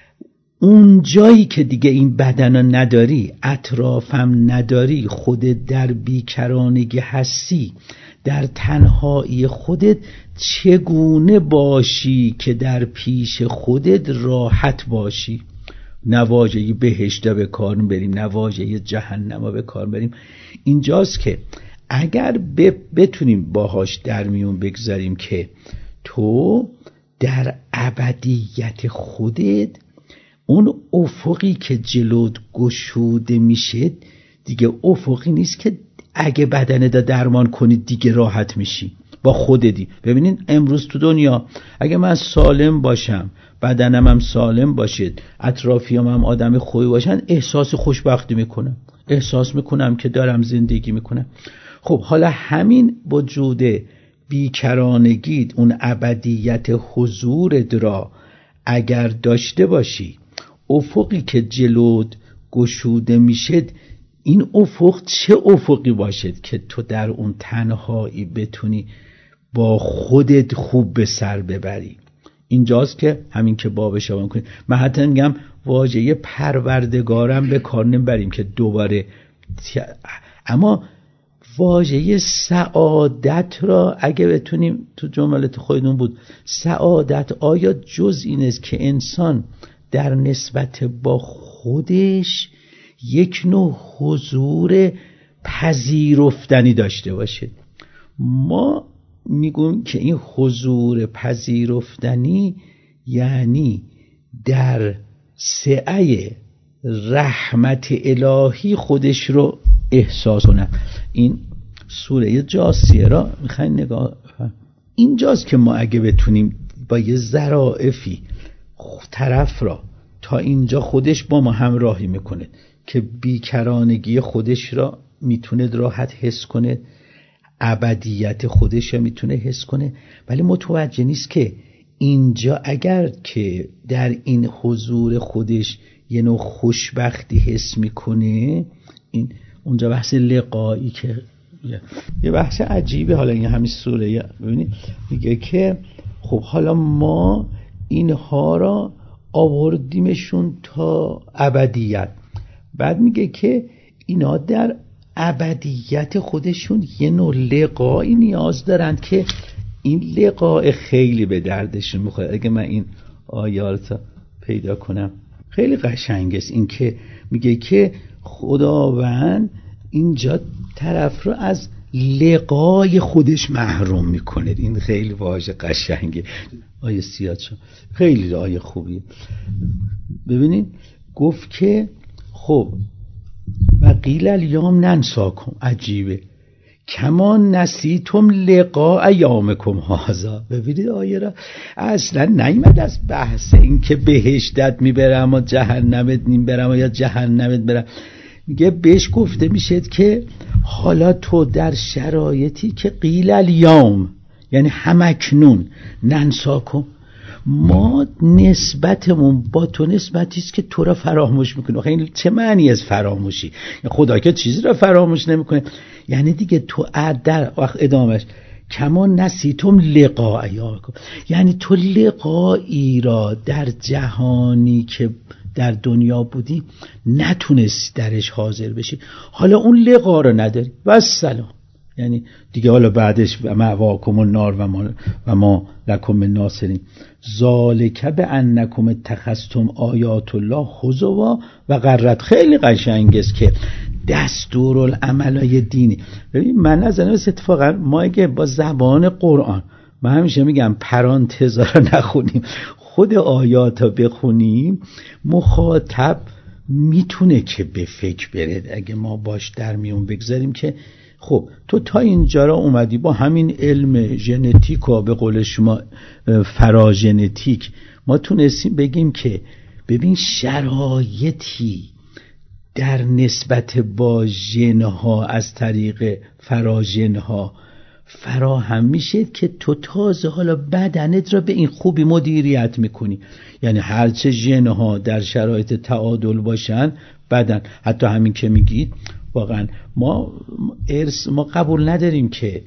اون جایی که دیگه این بدن نداری، اطرافم نداری، خودت در بیکرانگی هستی، در تنهایی خودت، چگونه باشی که در پیش خودت راحت باشی؟ نواژه بهشت به کار بریم، نواژه جهنم به کار بریم. اینجاست که اگر بتونیم باهاش در میون بگذاریم که تو در ابدیت خودت، اون افقی که جلوت گشوده میشه دیگه افقی نیست که اگه بدنه دا درمان کنید دیگه راحت میشی با خودتی. ببینین امروز تو دنیا اگه من سالم باشم، بدنم هم سالم باشه، اطرافیام هم آدم خوبی باشن، احساس خوشبختی میکنم، احساس میکنم که دارم زندگی میکنم. خب حالا همین وجود بیکرانگی، اون ابدیت حضورت را اگر داشته باشی، افقی که جلوت گشوده میشه، این افق چه افقی باشد که تو در اون تنهایی بتونی با خودت خوب به سر ببری. اینجاست که همین که بابش آمون کنیم. من حتی میگم واژه پروردگارم به کار نمیبریم که دوباره، اما واژه سعادت را اگه بتونیم، تو جملات خودمون بود سعادت، آیا جز این است که انسان در نسبت با خودش یک نوع حضور پذیرفتنی داشته باشه؟ ما میگیم که این حضور پذیرفتنی یعنی در سعه رحمت الهی خودش رو احساس کنه. این سوره جاثیه را میخواین نگاه، اینجاست که ما اگه بتونیم با یه ظرافی طرف را تا اینجا خودش با ما همراهی میکنه که بیکرانگی خودش را میتونه راحت حس کنه، ابدیت خودش را میتونه حس کنه، ولی متوجه نیست که اینجا اگر که در این حضور خودش یه نوع خوشبختی حس میکنه، این اونجا بحث لقایی که یه بحث عجیبه. حالا این همین سوره ببینید میگه که خب حالا ما اینها را آوردیمشون تا ابدیت، بعد میگه که اینا در ابدیت خودشون یه نوع لقایی نیاز دارن که این لقاء خیلی به دردشون میخوره. اگه من این آیات پیدا کنم خیلی قشنگه. این که میگه که خداوند اینجا طرف رو از لقای خودش محروم میکنه. این خیلی واژه قشنگه. آیه سیاد شد خیلی آیه خوبیه. ببینید گفت که خب و قیل الیوم ننساکم، عجیبه کما نسیتم لقاء یومکم هذا. ببینید آیه را اصلا نیامد از بحث این که بهشتت میبرم و جهنمت میبرم و یا جهنمت برم. میگه بهش گفته میشه که حالا تو در شرایطی که قیل الیوم، یعنی همکنون، ننساکم، ما نسبتمون با تو نسبتی است که تو را فراموش میکنه. آخه این چه معنی از فراموشی؟ خدا که چیزی را فراموش نمیکنه. یعنی دیگه تو در وقت ادامش کما نسیتم لقاء یومکم، یعنی تو لقایی را در جهانی که در دنیا بودی نتونستی درش حاضر بشی، حالا اون لقا رو نداری و السلام. یعنی دیگه حالا بعدش مأواکم النار و ما و ما لکم من ناصرین ذالک بانکم اتخذتم آیات الله هزوا و غرت. خیلی قشنگ است که دستورالعملای دینی. ببین من از این اتفاقا ما اگه با زبان قرآن، من همیشه میگم پرانتزا رو نخونیم، خود آیات رو بخونیم، مخاطب میتونه که به فکر بره. اگه ما باش در میون بگذاریم که خب تو تا اینجا را اومدی با همین علم ژنتیک و به قول شما فراژنتیک ما تونستیم بگیم که ببین شرایطی در نسبت با ژنها از طریق فراژنها فراهم میشه که تو تازه حالا بدنت را به این خوبی مدیریت میکنی. یعنی هرچه ژنها در شرایط تعادل باشن بدن، حتی همین که میگید واقعا ما ارث ما قبول نداریم که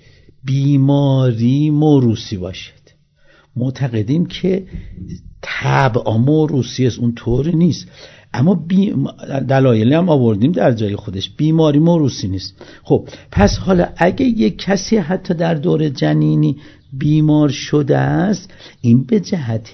بیماری موروثی باشد، معتقدیم که طبع موروثی است، اون طوری نیست. اما بی... دلایلی هم آوردیم در جای خودش، بیماری موروثی نیست. خب پس حالا اگه یک کسی حتی در دور جنینی بیمار شده است، این به جهت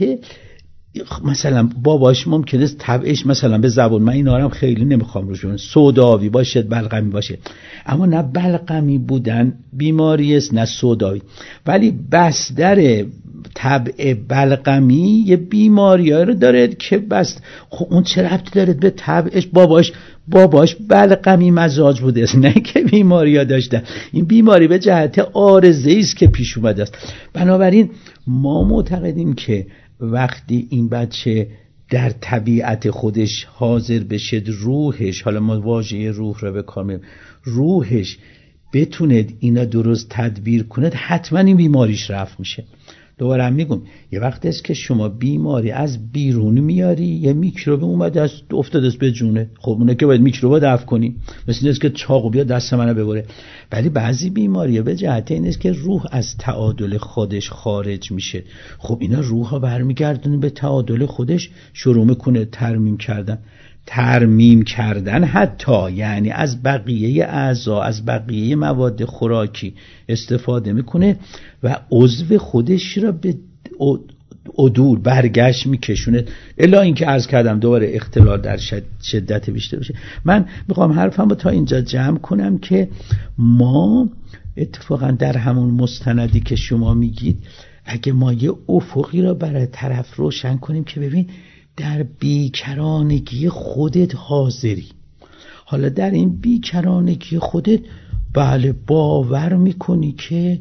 مثلا باباش ممکنه طبعش مثلا به زبان من اینا هم خیلی نمیخوام روش بگم سوداوی باشه، بلغمی باشه، اما نه بلغمی بودن بیماری است نه سوداوی، ولی بستر طبع بلغمی یه بیماری رو داره که بس خب اون چه ربطی داره به طبعش؟ باباش باباش بلغمی مزاج بوده است، نه که بیماری ها داشته. این بیماری به جهت عارضه‌ای است که پیش اومده است. بنابراین ما معتقدیم که وقتی این بچه در طبیعت خودش حاضر بشه، روحش، حالا ما واژه روح رو به کار میبریم، روحش بتونه اینا درست تدبیر کنه، حتما این بیماریش رفع میشه. دوباره هم میگم یه وقت است که شما بیماری از بیرون میاری، یه میکروب اومده است افتاده است به جونه، خب اونه که باید میکروب دفع کنی، مثل اینه که چاقو بیا دست منو ببره. ولی بعضی بیماری‌ها به جهت این است که روح از تعادل خودش خارج میشه، خب اینا روحا برمیگردونه به تعادل خودش، شروع میکنه ترمیم کردن ترمیم کردن حتی یعنی از بقیه اعضا، از بقیه مواد خوراکی استفاده میکنه و عضو خودش را به عدول برگشت میکشونه، الا اینکه عرض کردم دوباره اختلال در شدت بیشتر بشه. من میخوام حرفم رو تا اینجا جمع کنم که ما اتفاقا در همون مستندی که شما میگید، اگه ما یه افقی را برای طرف روشن کنیم که ببین در بیکرانگی خودت حاضری، حالا در این بیکرانگی خودت بله باور میکنی که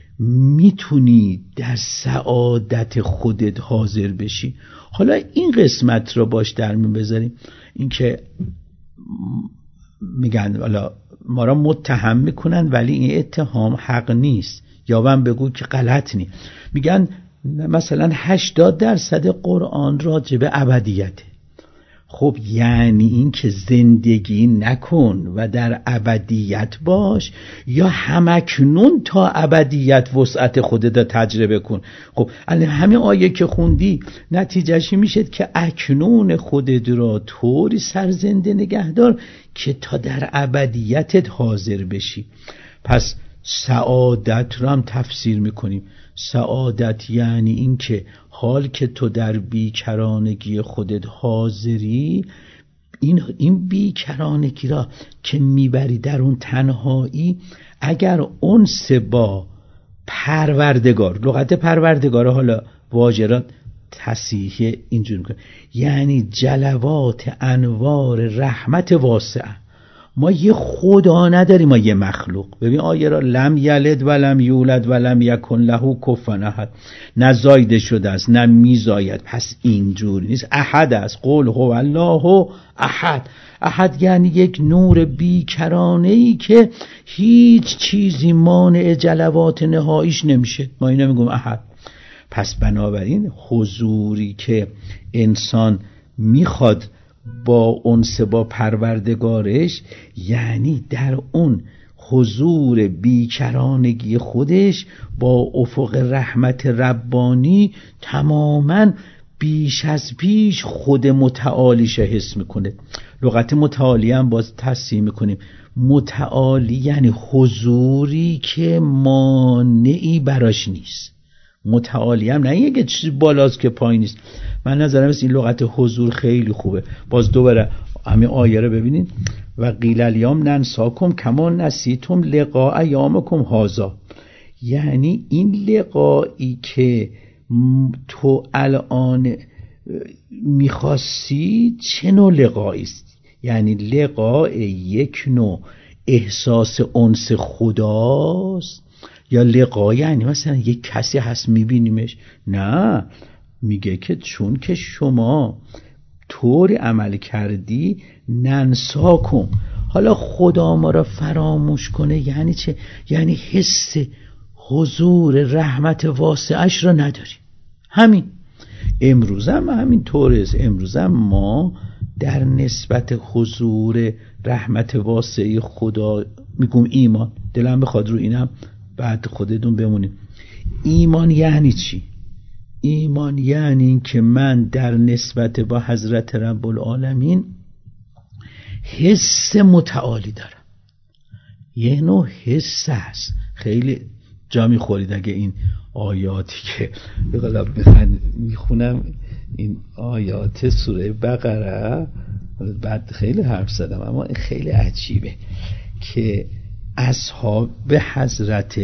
میتونی در سعادت خودت حاضر بشی. حالا این قسمت رو باش در میون بذاریم، این که میگن حالا ما را متهم میکنن ولی این اتهام حق نیست، یا من بگو که غلط نیست. میگن مثلا هشتاد درصد قرآن راجع به ابدیته. خب یعنی این که زندگی نکن و در ابدیت باش، یا همکنون تا ابدیت وسعت خودت را تجربه کن. خب همین آیه که خوندی نتیجهش میشه که اکنون خودت را طوری سرزنده نگهدار که تا در ابدیتت حاضر بشی. پس سعادت رو هم تفسیر میکنیم. سعادت یعنی این که حال که تو در بیکرانگی خودت حاضری، این این بیکرانگی را که میبری در اون تنهایی، اگر انس با پروردگار، لغت پروردگار حالا واجرات تصحیح اینجور میکنه، یعنی جلوات انوار رحمت واسعه، ما یه خدا نداریم، ما یه مخلوق. ببین آیه را لم یلد و لم یولد و لم یکن له کفوا احد، نه زایده شده است نه میزاید، پس اینجوری نیست. احد است، قل هو الله احد. احد یعنی یک نور بیکرانه‌ای که هیچ چیزی مانع جلوات نهاییش نمیشه، ما اینو میگم احد. پس بنابراین حضوری که انسان میخواد با انس با پروردگارش، یعنی در اون حضور بیکرانگی خودش با افق رحمت ربانی تماماً بیش از پیش خود متعالیش حس میکنه. لغت متعالی هم باز تصحیح میکنیم. متعالی یعنی حضوری که مانعی براش نیست. متعالی هم نه یه چیزی بالاست که پایین نیست. من نظرم است این لغت حضور خیلی خوبه. باز دوباره همین آیه رو ببینید، و قیل الیوم ننساکم کما نسیتم لقاء یومکم هذا. یعنی این لقایی که تو الان میخواستی چه نوع لقایی است؟ یعنی لقاء یک نوع احساس انس خداست، یا لقا یعنی مثلا یک کسی هست میبینیمش؟ نه، میگه که چون که شما طوری عمل کردی ننساکم. حالا خدا ما را فراموش کنه یعنی چه؟ یعنی حس حضور رحمت واسعش را نداریم. همین امروز هم همین طوره. امروز هم ما در نسبت حضور رحمت واسع خدا میگم ایمان. دلم بخواد رو اینم بعد خودتون بمونیم. ایمان یعنی چی؟ ایمان یعنی این که من در نسبت با حضرت رب العالمین حس متعالی دارم. یه نوع حس هست. خیلی جا میخورید اگه این آیاتی که بقدر میخونم، این آیات سوره بقره، بعد خیلی حرف زدم اما خیلی عجیبه که اصحاب حضرت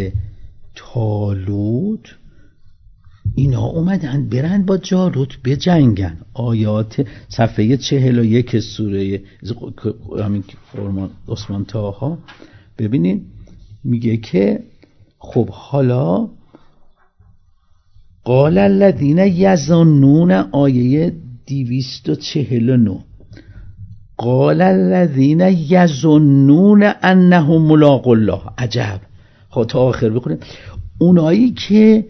طالوت اینا اومدن برن با جالوت بجنگن. آیات صفحه چهل و یک سوره همین فرمان عثمان طاها ببینین، میگه که خب حالا قال الذین یظنون، آیه دویست و چهل و نه، قال الذین یظنون انهم ملاقو الله. عجب. خب تا آخر بخونیم. اونایی که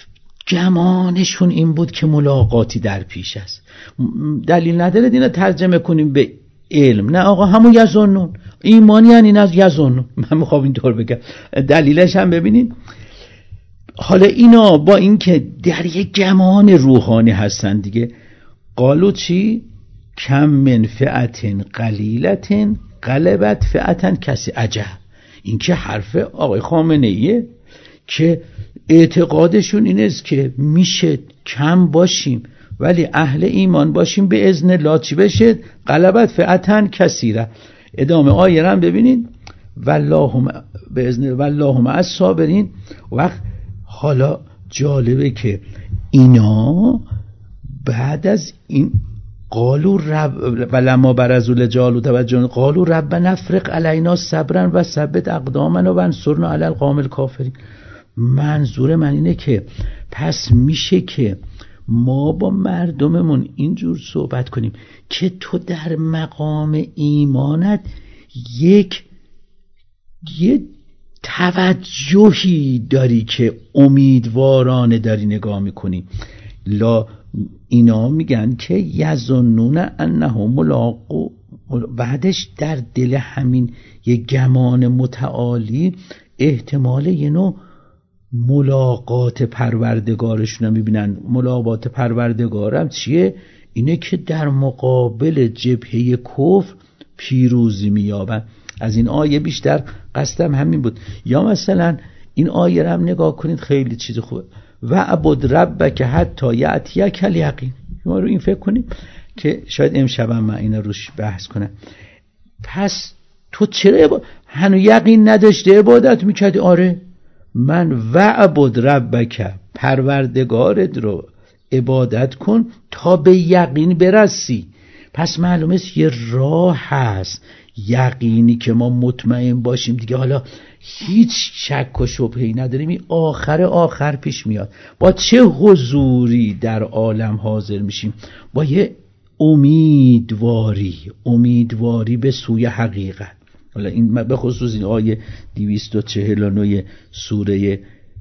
گمانشون این بود که ملاقاتی در پیش است. دلیل نداره اینا ترجمه کنیم به علم. نه آقا، همون یظنون ایمانی یعنی از یظنون. من میخوام اینطور بگم. دلیلش هم ببینید. حالا اینا با اینکه در یک گمان روحانی هستن دیگه، قالو چی؟ کم من فئتن قلیلتن غلبت فئتن کسی. عجب. این که حرف آقای خامنه ایه که اعتقادشون این است که میشه کم باشیم ولی اهل ایمان باشیم به اذن الله. چی بشه؟ غلبت فئتن کثیره. ادامه آیه رو ببینید، والله به اذن والله مع الصابرین. وقت حالا جالبه که اینا بعد از این قالوا رب ولما برزوا لجالوت و جنود قالوا ربنا افرغ علینا صبرا و ثبت اقدامنا و انصرنا علی القوم الکافرین. منظور من اینه که پس میشه که ما با مردممون اینجور صحبت کنیم که تو در مقام ایمانت یک یک توجهی داری که امیدوارانه داری نگاه میکنی. لا اینا میگن که یظنون انهم ملاقو، بعدش در دل همین یک گمان متعالی احتمال یه نوع ملاقات پروردگارشون رو میبینن. ملاقات پروردگارم چیه؟ اینه که در مقابل جبهه کفر پیروزی مییابن. از این آیه بیشتر قصدم همین بود. یا مثلا این آیه رو هم نگاه کنید، خیلی چیز خوبه. و عبد ربک حتی یأتیک الیقین. شما رو این فکر کنید که شاید امشب من این روش بحث کنم. پس تو چرا با... هنو یقین نداشته عبادت میکردی؟ آره من و عبد ربک، پروردگارت رو عبادت کن تا به یقین برسی. پس معلومه یه راه هست یقینی که ما مطمئن باشیم دیگه حالا هیچ شک و شبهه‌ای نداریم این آخر آخر پیش میاد. با چه حضوری در عالم حاضر میشیم؟ با یه امیدواری امیدواری به سوی حقیقت. حالا این به خصوص این آیه دویست و چهل و نه سوره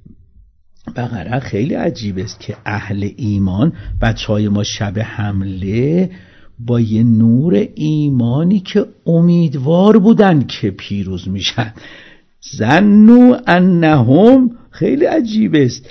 بقره خیلی عجیب است که اهل ایمان بچهای ما شب حمله با یه نور ایمانی که امیدوار بودن که پیروز میشن، ظنوا انهم، خیلی عجیب است،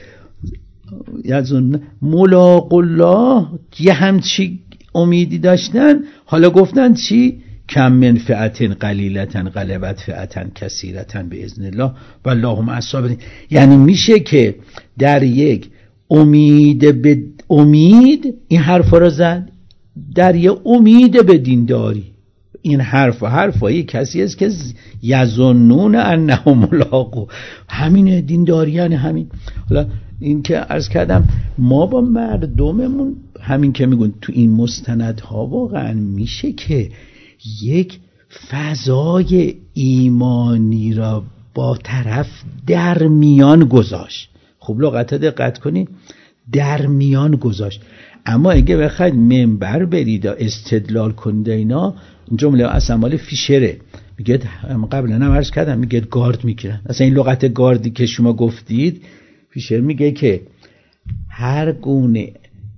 یظن ملاق الله، یه همچی امیدی داشتن. حالا گفتن چی؟ کم من فئة قلیلة غلبت فئة کثیرة باذن الله والله مع الصابرین. یعنی میشه که در یک امید به امید این حرفا رو زد، در یه امید به دینداری. این حرف و حرفایی کسی است که یظنون انهم ملاقو، همین دینداری، یعنی همین. حالا این که عرض کردم ما با مردممون همین که میگن تو این مستندها واقعا میشه که یک فضای ایمانی را با طرف در میان گذاشت. خب لغت دقت کنید، در میان گذاشت. اما اگه بخواید منبر برید و استدلال کنید اینا، جمله اصلا مال فیشره، میگه قبلا هم عرض کردم، میگه گارد میگیرن. اصلا این لغت گاردی که شما گفتید فیشر میگه که هر گونه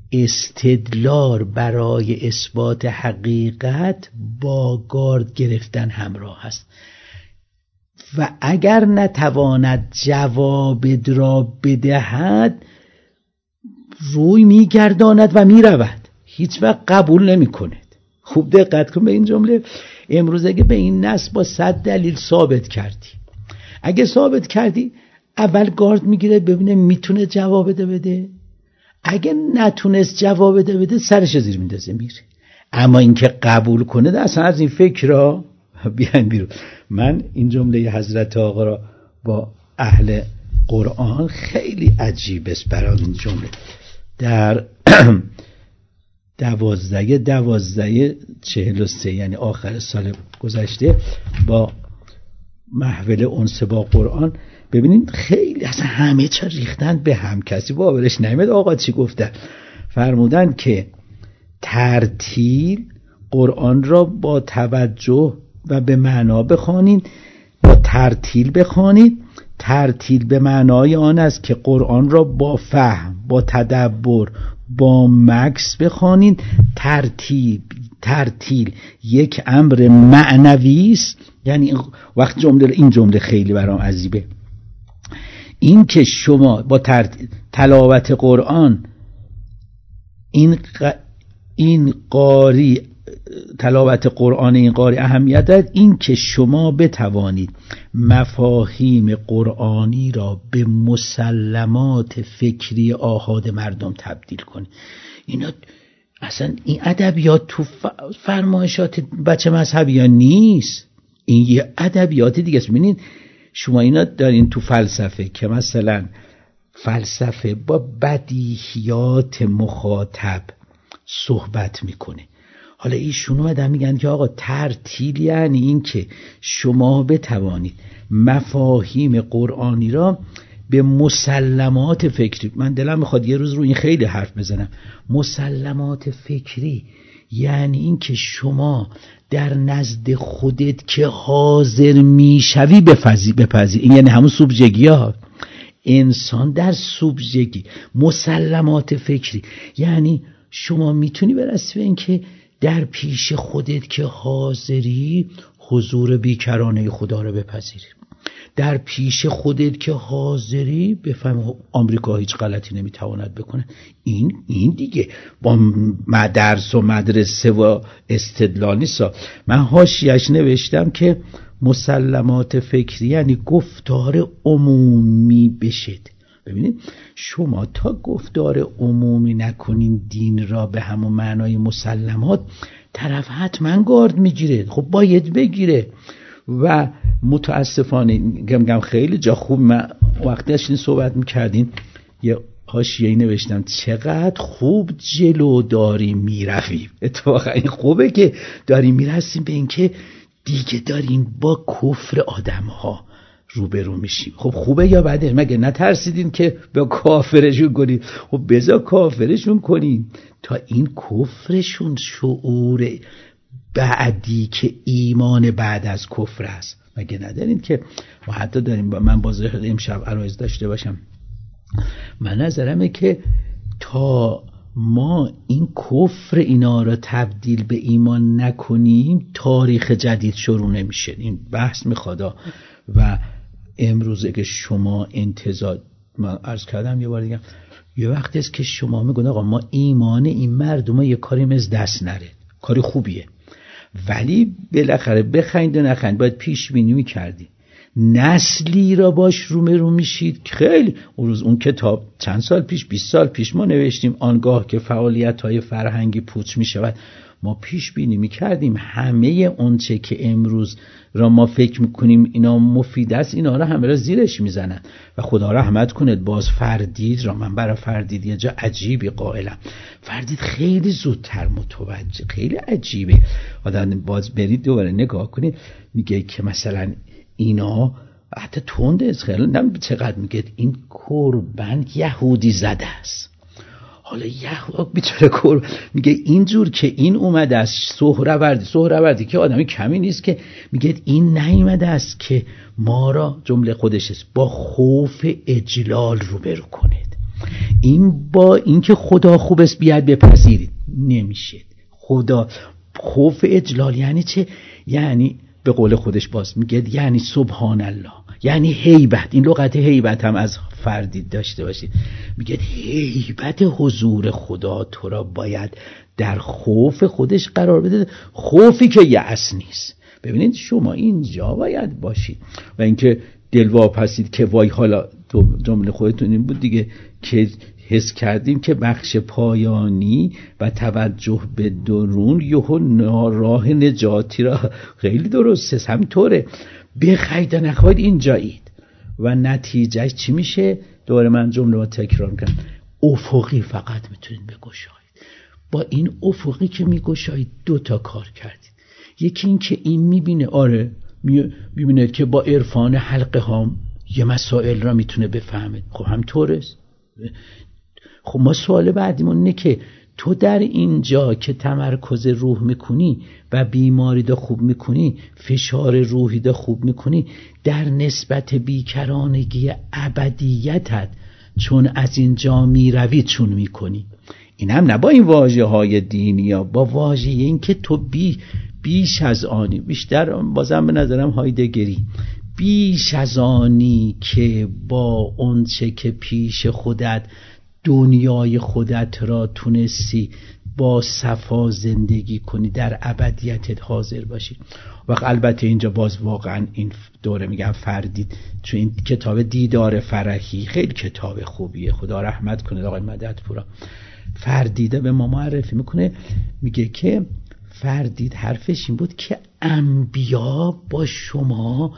استدلال برای اثبات حقیقت با گارد گرفتن همراه است و اگر نتواند جواب را بدهد روی میگرداند و میرود، هیچ وقت قبول نمی کند. خوب دقت کن به این جمله. امروز اگه به این نص با صد دلیل ثابت کردی، اگه ثابت کردی اول گارد میگیره ببینه میتونه جواب بده بده، اگه نتونست جواب بده بده سرش زیر میندازه میره. اما اینکه قبول کنه اصلا از این فکر را بیاین بیرون. من این جمله حضرت آقا را با اهل قرآن خیلی عجیب است برای این جمله. در دوازده دوازده چهل و سه یعنی آخر سال گذشته با محفل انس با قرآن، ببینید خیلی اصلا همه چه ریختن به هم، کسی باورش نمیاد. آقا چی گفتن؟ فرمودن که ترتیل قرآن را با توجه و به معنا بخوانید، با ترتیل بخوانید. ترتیل به معنای آن است که قرآن را با فهم، با تدبر، با مکث بخوانید. ترتیل ترتیل یک امر معنوی است. یعنی وقت جمله این جمله خیلی برام عجیبه، این که شما با تلاوت قرآن این ق... این قاری تلاوت قرآن این قاری اهمیت دارد، این که شما بتوانید مفاهیم قرآنی را به مسلمات فکری آحاد مردم تبدیل کنید. اینا اصلا این ادبیات تو فرمایشات بچه مذهبی ها نیست، این یه ادبیات دیگه است. ببینید شما اینا دارین تو فلسفه که مثلا فلسفه با بدیهیات مخاطب صحبت میکنه. حالا ایشون اومدن میگن که آقا ترتیل یعنی این که شما بتوانید مفاهیم قرآنی را به مسلمات فکری. من دلم میخواد یه روز رو این خیلی حرف بزنم. مسلمات فکری یعنی این که شما در نزد خودت که حاضر میشوی بپذیر بپذیر این یعنی همون سوبژگی ها. انسان در سوبژگی مسلمات فکری یعنی شما میتونی برسی به این که در پیش خودت که حاضری حضور بیکرانه خدا رو بپذیری. در پیش خودت که حاضری بفهم آمریکا هیچ غلطی نمیتواند بکنه. این این دیگه با درس و مدرسه و استدلال نیست. من حاشیه‌اش نوشتم که مسلمات فکری یعنی گفتار عمومی بشد. ببینید شما تا گفتار عمومی نکنین دین را به همون معنای مسلمات، طرف حتما گارد میگیره. خب باید بگیره. و متاسفانه گم گم خیلی جا خوب من وقتی داشتین صحبت میکردین یه حاشیه‌ای نوشتم چقدر خوب جلو داریم میرویم. اتفاقا این خوبه که داریم میرسیم به اینکه دیگه داریم با کفر آدم‌ها روبرو میشیم. خب خوبه یا بده؟ مگه نترسیدین که با کافرشون کنید؟ خب بذار کافرشون کنیم تا این کفرشون شعور بعدی که ایمان بعد از کفر است. مگه ندارین که ما حتی داریم با من باز امشب عرایض داشته باشم، من نظرمه که تا ما این کفر اینا رو تبدیل به ایمان نکنیم تاریخ جدید شروع نمیشه. این بحث میخواد و امروزه که شما انتظار، من عرض کردم یه بار دیگه، یه وقتی است که شما میگن آقا ما ایمان این مردم یه کاری از دست نره، کاری خوبیه، ولی بالاخره بخند و نخند باید پیش بینی میکردی نسلی را باش رو مرو میشید. خیلی اون روز اون کتاب چند سال پیش، بیست سال پیش ما نوشتیم آنگاه که فعالیت های فرهنگی پوچ میشود. ما پیش بینی میکردیم همه اونچه که امروز را ما فکر میکنیم اینا مفید است، اینا را همه را زیرش میزنن. و خدا رحمت کنه باز فردید را، من برای فردید یه جا عجیبی قائلم. فردید خیلی زودتر متوجه، خیلی عجیبه. آدم باز برید دوباره نگاه کنید، میگه که مثلا اینا حتی تند از خیلی نم چقدر میگه این قربان یهودی زده است. حالا یهود بیچاره کور میگه اینجور که این اومده است سهروردی، سهروردی که آدمی کمی نیست، که میگه این نیومده است که ما را، جمله خودش است، با خوف اجلال روبرو کنید. این با اینکه خدا خوب است بیاد بپذیرید نمیشه. خدا خوف اجلال یعنی چه؟ یعنی به قول خودش باز میگه یعنی سبحان الله، یعنی هیبت. این لغت هیبت هم از فردید داشته باشید. میگه هیبت حضور خدا تو را باید در خوف خودش قرار بده، خوفی که یأس نیست. ببینید شما اینجا باید باشید و اینکه دلواپسید که وای، حالا جمله خودتون این بود دیگه که حس کردیم که بخش پایانی و توجه به درون یهو راه نجاتی را، خیلی درسته همینطوره، بخواید نخواید اینجایید و نتیجهش چی میشه؟ دوباره من جمله رو تکرار میکنم، افقی فقط میتونید بگشایید. با این افقی که میگشایید دو تا کار کردید. یکی این که این میبینه، آره میبینه که با عرفان حلقه هام یه مسائل را میتونه بفهمه. خب همطوره. خب ما سوال بعدیمون اینه که تو در اینجا که تمرکز روح میکنی و بیماری دا خوب میکنی، فشار روحی دا خوب میکنی، در نسبت بیکرانگی ابدیتت چون از اینجا میروی چون میکنی. این هم نه با این واژه های دینی یا با واژه این که تو بی بیش از آنی، بیشتر بازم به نظرم هایدگری، بیش از آنی که با اونچه که پیش خودت، دنیای خودت را تونستی با صفا زندگی کنی، در ابدیتت حاضر باشی. و البته اینجا باز واقعا این دوره میگم فردید، چون این کتاب دیدار فرحی خیلی کتاب خوبیه، خدا رحمت کنه آقای مددپورا. فردیده به ما معرفی میکنه، میگه که فردید حرفش این بود که انبیا با شما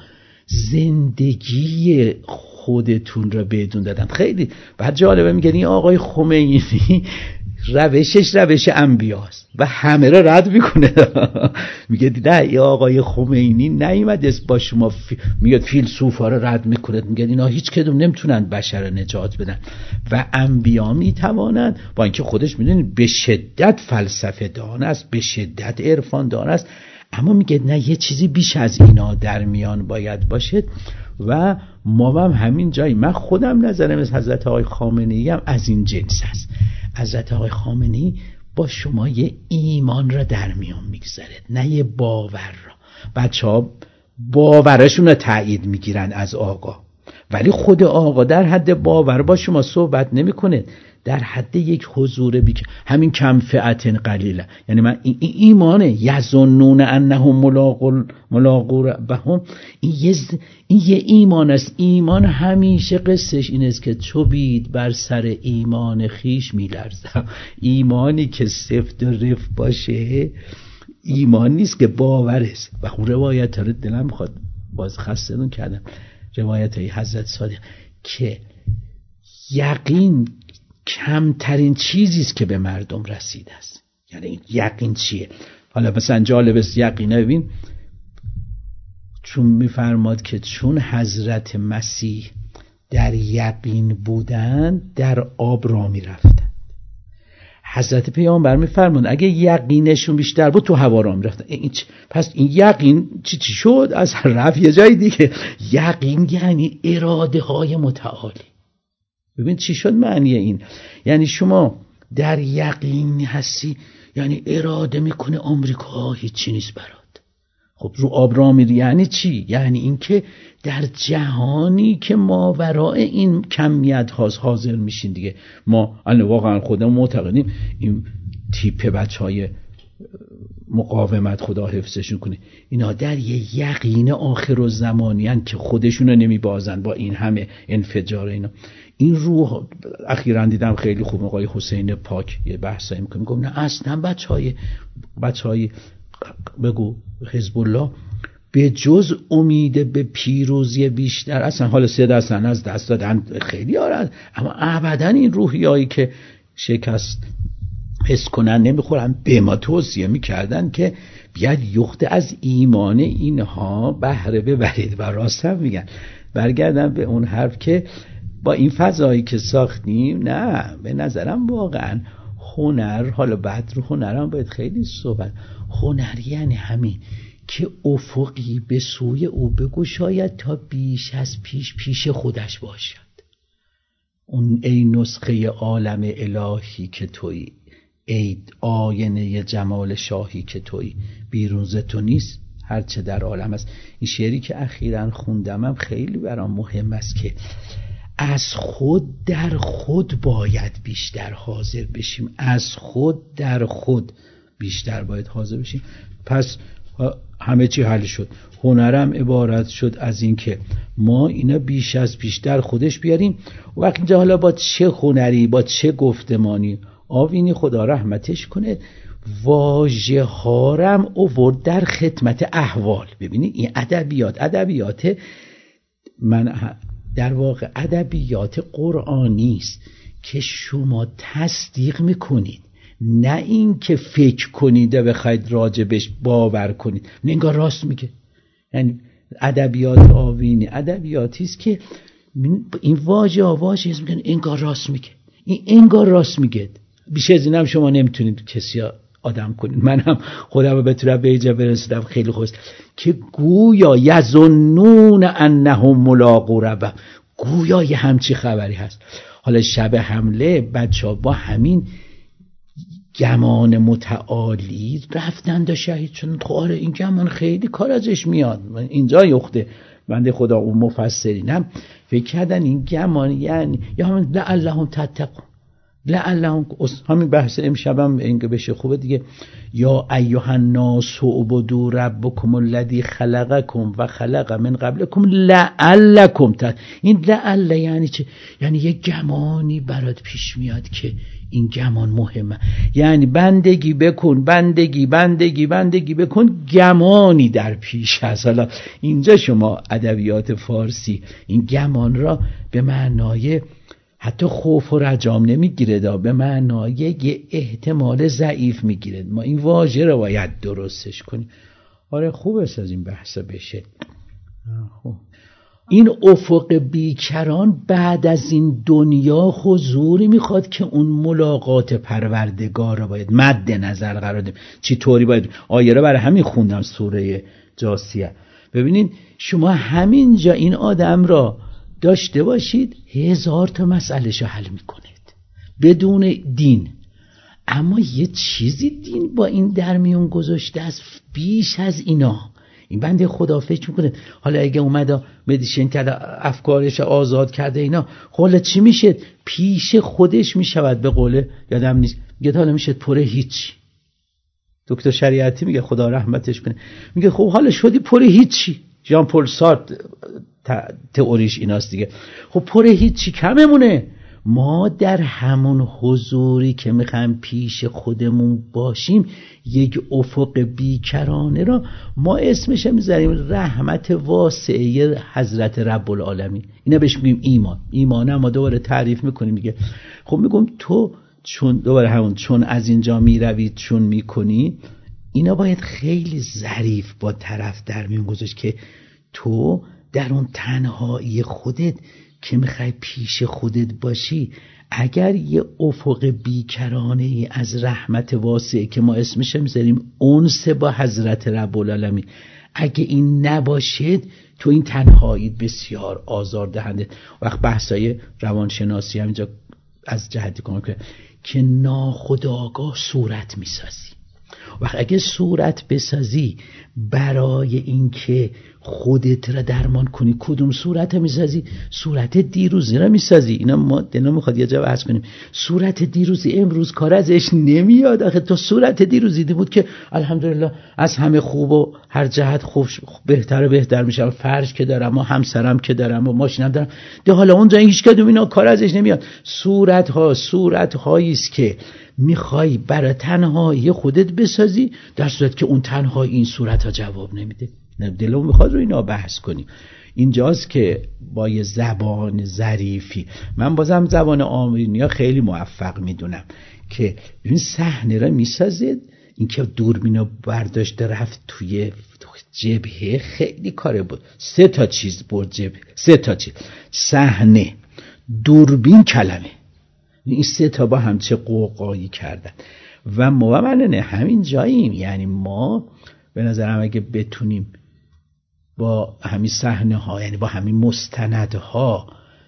زندگی خودتون را بدون دادن. خیلی بعد جالبه، میگه این آقای خمینی روشش روش انبیاست و همه را رد میکنه. میگه نه، ای آقای خمینی نیومده با شما فی... میگه فیلسوفا را رد میکنه، میگه اینا هیچ کدوم نمیتونن بشر نجات بدن و انبیا میتوانند، با اینکه خودش میدونید به شدت فلسفه دان است، به شدت عرفان دان است، اما میگه نه، یه چیزی بیش از اینا در میان باید باشه. و ما هم همین جایی، من خودم نظرم از حضرت آقای خامنه‌ای هم از این جنس است. حضرت آقای خامنه‌ای با شما یه ایمان را در میان میگذاره، نه یه باور را. بچه ها باورشون رو تایید میگیرن از آقا، ولی خود آقا در حد باور با شما صحبت نمیکنه، در حد یک حضور بیک، همین کم فئت قلیله. یعنی من این ایمانه یظنون انهم ملاقو ملاقو بهم، این یه این یه ایمان است. ایمان همیشه قصهش این است که چوبید بر سر ایمان خیش میلرزم. ایمانی که سفت و رف باشه ایمان نیست که باور است. و خود روایت رو دلم خواهد باز خسته‌تون کردم، روایت های حضرت صادق که یقین کمترین چیزی است که به مردم رسیده است. یعنی یقین چیه؟ حالا مثلا جالب است یقینه ببین، چون میفرماد که چون حضرت مسیح در یقین بودن در آب را میرفتن، حضرت پیامبر میفرمون اگه یقینشون بیشتر بود تو هوا را میرفتن. این پس این یقین چی چی شد؟ از رفت یه جای دیگه. یقین یعنی اراده های متعالی. ببین چی شد معنی این؟ یعنی شما در یقین هستی، یعنی اراده میکنه آمریکا هیچی نیست برات. خب رو آب را میری یعنی چی؟ یعنی اینکه در جهانی که ما وراء این کمیت هاست حاضر میشین دیگه. ما الان واقعا خودمون معتقدیم این تیپ بچهای مقاومت خدا حفظشون کنه، اینا در یه یقین آخر الزمانی ان که خودشونو نمیبازن با این همه انفجار. اینا این روح اخیراً دیدم خیلی خوب آقای حسین پاک یه بحثایی میکنه، میگم نه اصلا بچهای بچهای بگو حزب الله به جز امید به پیروزی بیشتر اصلا حالا سه درصد از دست دادن خیلی آرد، اما ابدا این روحیایی که شکست حس کنن نمیخورن. به ما توصیه میکردن که بیاد یخت از ایمان اینها بهره ببرید و راست هم میگن. برگردم به اون حرف که با این فضایی که ساختیم، نه به نظرم واقعا هنر، حالا بعد رو هنرم باید خیلی صحبت، هنر یعنی همین که افقی به سوی او بگشاید تا بیش از پیش پیش خودش باشد. اون ای نسخه عالم الهی که تویی، ای آینه جمال شاهی که تویی، بیرون ز تو نیست هرچه در عالم است. این شعری که اخیراً خوندمم خیلی برام مهم است که از خود در خود باید بیشتر حاضر بشیم، از خود در خود بیشتر باید حاضر بشیم. پس همه چی حل شد. هنرم عبارت شد از این که ما اینا بیش از بیشتر خودش بیاریم. وقتی اینجا حالا با چه هنری، با چه گفتمانی، آوینی خدا رحمتش کنه، واژه هارم اوورد در خدمت احوال. ببینید این ادبیات ادبیات من در واقع ادبیات قرآنی است که شما تصدیق میکنید، نه این که فکر کنید و بخواید راجبش باور کنید. انگار راست میگه. یعنی ادبیات آوینی ادبیاتی است که این واژه واژه است میگن انگار راست میگه، این انگار راست میگه. بیش از اینم شما نمیتونید کسی آدم کنید. من هم خودم بتونم به اینجا برسیدم خیلی خوش که گویا یظنون انهم ملاقو ربهم، گویا یه همچی خبری هست. حالا شب حمله بچه‌ها با همین گمان متعالی رفتن دا شهید شدن. آره این گمان خیلی کار ازش میاد. اینجا یخته بنده خدا اون مفسرینم فکر کردن این گمان یعنی یا همین لعلهم تتقون، لعلهم همین بحث امشبم اینکه بشه خوبه دیگه. یا ایها الناس اعبدوا ربکم الذی خلقکم و خلق من قبلکم لعلکم تت. این لعل یعنی چه؟ یعنی یه گمانی برات پیش میاد که این گمان مهمه، یعنی بندگی بکن بندگی بندگی بندگی بکن، گمانی در پیش هست. حالا اینجا شما ادبیات فارسی این گمان را به معنای حتی خوف و رجام نمیگیره، دا به معنای یه احتمال ضعیف میگیره. ما این واژه رو باید درستش کنیم. آره خوب است از این بحثا بشه. خوب. این افق بیکران بعد از این دنیا حضوری میخواد که اون ملاقات پروردگار رو باید مد نظر قرار دیم. چی طوری باید؟ آیه رو برای همین خوندم سوره جاسیه. ببینین شما همینجا این آدم را داشته باشید هزار تا مسئله شو حل میکنید بدون دین، اما یه چیزی دین با این در میون گذاشته از بیش از اینا. این بنده خدا فکر میکنه حالا اگه اومده مدیشن کرده افکارش آزاد کرده اینا، حالا چی میشه؟ پیش خودش میشود به قوله یادم نیست میگه حالا میشه پر هیچی. دکتر شریعتی میگه خدا رحمتش کنه، میگه خب حالا شدی پر هیچی. ژان پل سارتر تئوریش ایناست دیگه. خب پر هیچی کممونه، ما در همون حضوری که میخوایم پیش خودمون باشیم یک افق بیکرانه را ما اسمش میذاریم رحمت واسعه حضرت رب العالمین. اینا بهش میگیم ایمان. ایمان ما دوباره تعریف میکنیم میگه خب میگم تو چون دوباره همون چون از اینجا میروی چون میکنی، اینا باید خیلی ظریف با طرف در میون گذاشت که تو در اون تنهایی خودت که میخوای پیش خودت باشی، اگر یه افق بیکرانه ای از رحمت واسعه که ما اسمش میذاریم انس با حضرت رب العالمین، اگه این نباشید تو این تنهایی بسیار آزار دهنده. وقت بحثای روانشناسی هم اینجا از جهتی کنم که ناخودآگاه صورت میسازی. وقت اگه صورت بسازی برای اینکه خودت را درمان کنی، کدوم صورت میسازی؟ صورت دیروزی را میسازی. اینا ما دینا میخواد یه جا بحث کنیم. صورت دیروزی امروز کار ازش نمیاد. آخه تو صورت دیروزی دی بود که الحمدلله از همه خوب و هر جهت خوب بهتر و بهتر میشم، فرش که دارم و همسرم که دارم و ماشینم دارم، ده حالا اونجا هیچ کدوم اینا کار ازش نمیاد. صورت ها صورت هایی است که میخوای برای تنهایی خودت بسازی، در صورت که اون تنهایی این صورت ها جواب نمیده. دلم میخواد رو اینا بحث کنیم. اینجاست که با یه زبان ظریفی، من بازم زبان آمرینیا خیلی موفق میدونم که این صحنه را میسازید. این که دوربینو برداشت رفت توی جبهه خیلی کاره بود. سه تا چیز برد جبهه، سه تا چیز: صحنه، دوربین، کلمه. این سه تا با هم چه قوقایی کردن و ما مننه همین جاییم. یعنی ما به نظرم اگه بتونیم با همین صحنه ها، یعنی با همین مستندها،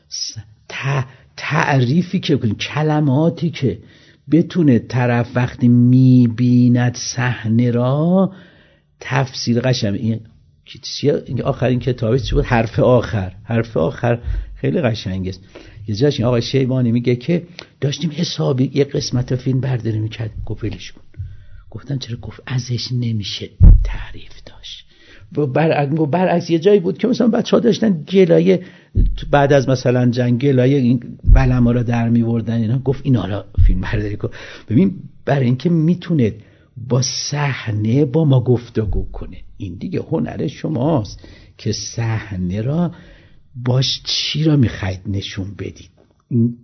تعریفی که کنیم، کلماتی که بتونه طرف وقتی میبیند صحنه را تفسیر قشنگ. این این آخرین کتابی چی بود؟ حرف آخر. حرف آخر خیلی قشنگ است. یه جاش این آقای شیبانی میگه که داشتیم حسابی یه قسمت فیلم برداری میکرد، گفت ولش کن. گفتم چرا؟ گفت ازش نمیشه تعریف داشت. و برعکس برعکس یه جایی بود که مثلا بچه‌ها داشتن گلایه بعد از مثلا جنگ گلایه این بلما را در میوردن اینا، گفت اینا را فیلم برداری کن. ببین برای اینکه میتونه با صحنه با ما گفتگو کنه، این دیگه هنر شماست که صحنه را باش چی را میخواید نشون بدید. این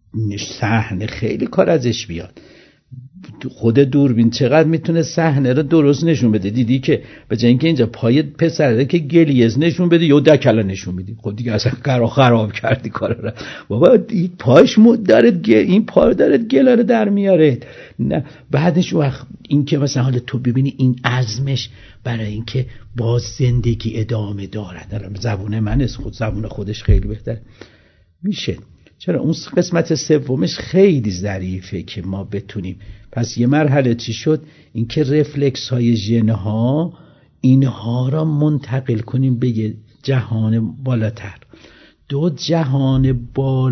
صحنه خیلی کار ازش بیاد. خود دوربین چقدر میتونه صحنه رو درست نشون بده. دیدی که به جای اینکه اینجا پای پسره که گلیز نشون بده یا دکلا نشون میدی، خب دیگه اصلا قرار خراب کردی کارا رو. بابا این پاش مود داره، این پا داره گلا رو در میاره. نه بعدش وقت این که مثلا حالا تو ببینی این عزمش برای اینکه باز زندگی ادامه داره. زبون من است، خود زبون خودش خیلی بهتر میشه. چرا اون قسمت سومش خیلی ظریفه که ما بتونیم. پس یه مرحله چی شد؟ اینکه رفلکس های ژن ها اینها را منتقل کنیم به یه جهان بالاتر. دو جهان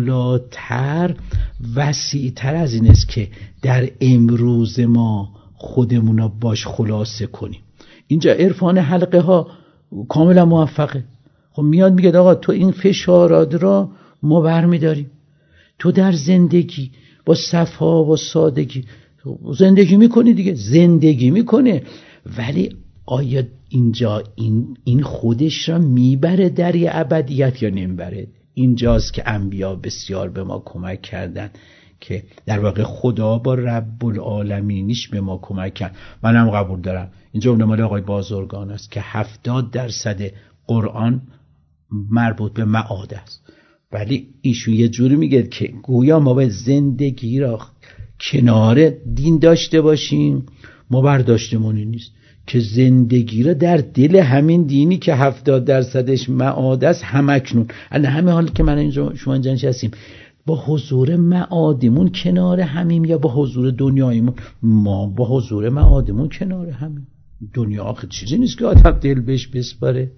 بالاتر وسیع‌تر از این است که در امروز ما خودمون را باش خلاصه کنیم. اینجا عرفان حلقه ها کاملا موفقه. خب میاد میگه آقا تو این فشارات را ما برمیداریم، تو در زندگی با صفا و سادگی زندگی میکنی دیگه، زندگی میکنه. ولی آیا اینجا این این خودش را میبره در یه ابدیت یا نمیبره؟ اینجاست که انبیا بسیار به ما کمک کردن که در واقع خدا با رب العالمینیش به ما کمک کرد. منم قبول دارم این جمله مال آقای بازرگان است که هفتاد درصد قرآن مربوط به معاد است. ولی ایشون یه جوری میگه که گویا ما باید زندگی را کنار دین داشته باشیم، ما برداشتمونی نیست که زندگی را در دل همین دینی که هفتاد درصدش معاد است همکنون الان همه حال که من اینجا شما اینجا نشستیم با حضور معادمون کنار همیم یا با حضور دنیایمون؟ ما با حضور معادمون کنار همیم. دنیا آخه چیزی نیست که آدم دل بهش بسپاره.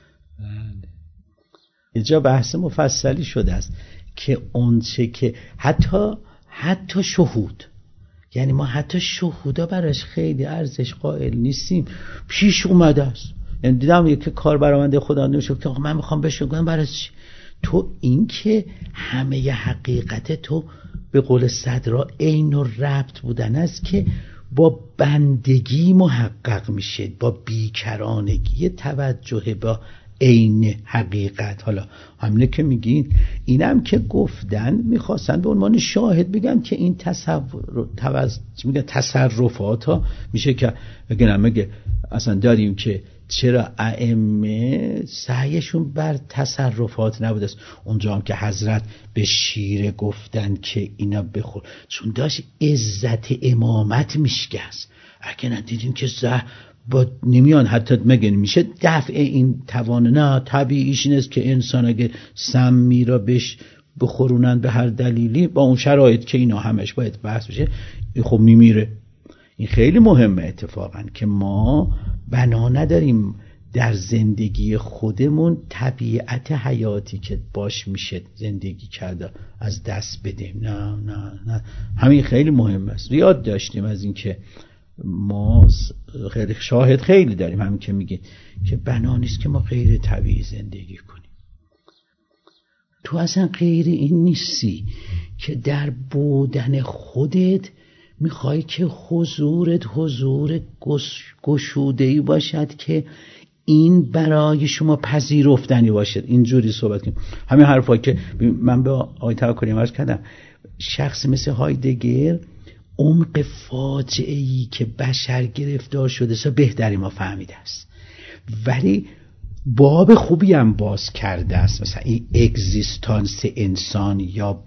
اینجا بحث مفصلی شده است که اون چه که حتی حتی شهود، یعنی ما حتی شهودا براش خیلی ارزش قائل نیستیم. پیش اومده است، یعنی دیدم یک کار برآمده خدا نمیشه که من میخوام بهش بگم برای چی تو این که همه ی حقیقت تو به قول صدرا عین و ربط بودن است که با بندگی محقق میشه، با بیکرانگی توجه با عین حقیقت. حالا همینه که میگین، اینم که گفتن میخواستن به عنوان شاهد بگن که این تصور توز... میگه تصرفات ها میشه که اگه نمیگه اصلا داریم که چرا ائمه سعیشون بر تصرفات نبوده است. اونجا هم که حضرت به شیره گفتن که اینا بخور چون داشت عزت امامت میشکست. اگه ندیدیم که زه با نمیان حتی مگه میشه دفع این توان. نه طبیعیش این است که انسان اگه سمی را بهش بخورونن به هر دلیلی با اون شرایط که اینا همش باید بحث بشه خب میمیره. این خیلی مهمه اتفاقا که ما بنا نداریم در زندگی خودمون طبیعت حیاتی که باش میشه زندگی کرده از دست بدیم. نه نه نه همین خیلی مهم است. ریاد داشتیم از این که ما خیلی شاهد خیلی داریم همین که میگه که بنا نیست که ما غیر طبیعی زندگی کنیم. تو اصلا غیر این نیستی که در بودن خودت میخوای که حضورت حضور گشوده‌ای باشد که این برای شما پذیرفتنی باشد. اینجوری صحبت کنیم. همین حرفا که من به آقای توکلی عرض کردم، شخص مثل هایدگر عمق فاجعه‌ای که بشر گرفتار شده سا بهتری ما فهمیده است، ولی باب خوبی هم باز کرده است. مثلا این اگزیستانس انسان یا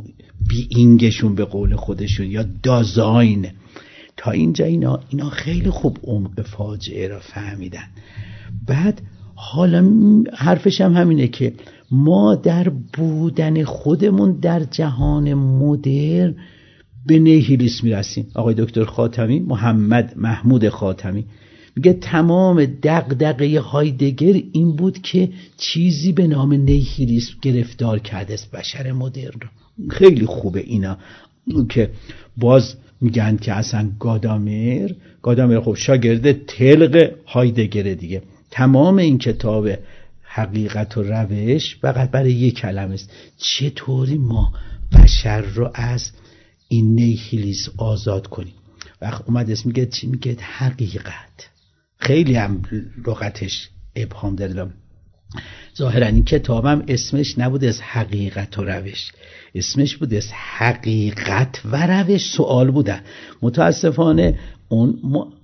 بیینگشون به قول خودشون یا دازاین، تا اینجا اینا اینا خیلی خوب عمق فاجعه را فهمیدن. بعد حالا حرفش هم همینه که ما در بودن خودمون در جهان مدرن به نیهیلیسم میرسیم. آقای دکتر خاتمی، محمد محمود خاتمی، میگه تمام دغدغه هایدگر این بود که چیزی به نام نیهیلیسم گرفتار کرده است بشر مدرن رو. خیلی خوبه اینا که باز میگن که اصلا گادامر گادامر خب شاگرد تلق هایدگر دیگه. تمام این کتاب حقیقت و روش فقط برای یک کلمه است: چطوری ما بشر رو از این نیهیلیسم آزاد کنیم. وقت اومد اسم میگه چی؟ میگه حقیقت. خیلی هم لغتش ابهام داره. ظاهرا این کتابم اسمش نبود از حقیقت و روش، اسمش بود از حقیقت و روش. سوال بودن. متاسفانه اون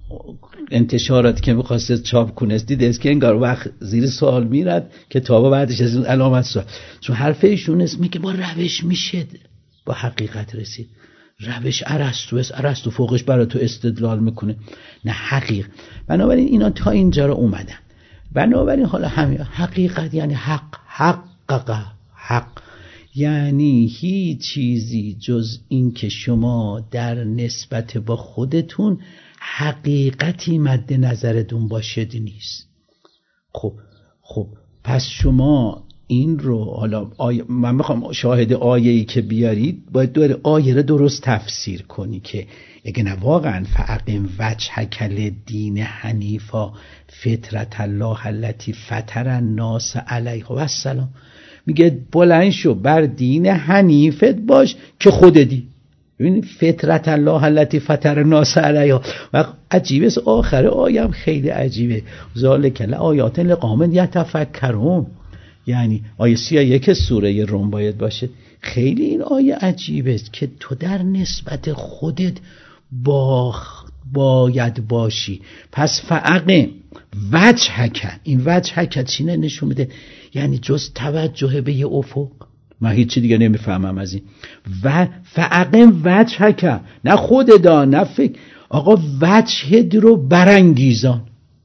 انتشارات که می‌خواست چاپ کنه دید است که انگار وقت زیر سوال میرد کتابا بعدش از اون علامت سوال، چون حرف ایشون است میگه با روش میشه با حقیقت رسید. روش ارسطو است، ارسطو فوقش برای تو استدلال میکنه، نه حقیقت. بنابراین اینا تا اینجا رو اومدن. بنابراین حالا همین حقیقت یعنی حق، حقق حق یعنی هیچ چیزی جز این که شما در نسبت با خودتون حقیقتی مد نظرتون باشد نیست. خب خب پس شما این رو حالا آیه من میخوام شاهد آیه‌ای که بیارید باید دور آیه رو درست تفسیر کنی که اگه نه واقعا فاقم وجهک للدین حنیفا فطرت الله التی فطر الناس علیها و السلام. میگه بلند شو بر دین حنیفت باش که خودتی. ببین فطرت الله التی فطر الناس علیها. و عجیبه است آخر آیه هم خیلی عجیبه. ذالک لآیات لقوم یتفکرون، یعنی آیه سی و یک سوره روم باید باشه. خیلی این آیه عجیبه است که تو در نسبت خودت با باید باشی. پس فاقم وجهک، این وجهک چی نشون میده؟ یعنی جز توجه به یه افق من هیچی دیگه نمیفهمم از این. و فاقم وجهک، نه خود دا نه فکر. آقا وجهت رو برانگیزان.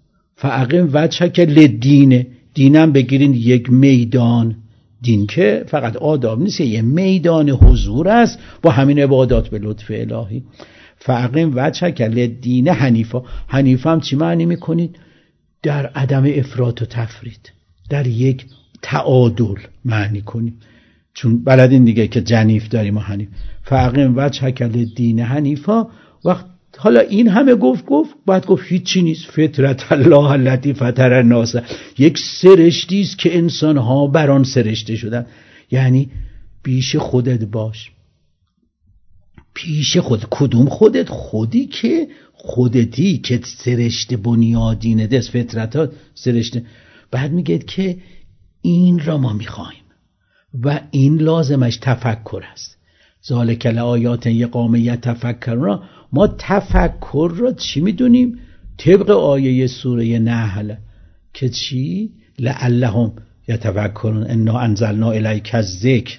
فاقم وجهک للدین، دینم بگیرین یک میدان. دین که فقط آداب نیست، یه میدان حضور است با همین عبادات به لطف الهی. فاقم وجهک للدین حنیفا. حنیفا هم چی معنی میکنید؟ در عدم افراط و تفرید، در یک تعادل معنی کنید، چون بلدین دیگه که جنیف داریم و حنیف. فاقم وجهک للدین حنیفا. وقت حالا این همه گفت گفت بعد گفت هیچی نیست. فطرت الله التی فطر الناس، یک سرشتی است که انسان‌ها بر آن سرشته شدن. یعنی پیش خودت باش، پیش خود. کدوم خودت؟ خودی که خودتی که سرشته بنیادینه دست فطرتات سرشته. بعد میگه که این را ما میخوایم و این لازمش تفکر است. ذالک الآیات یقوم یتفکرون. ما تفکر را چی میدونیم؟ طبق آیه سوره نحل که چی؟ لعلهم یتفکرون انا انزلنا الیک الذکر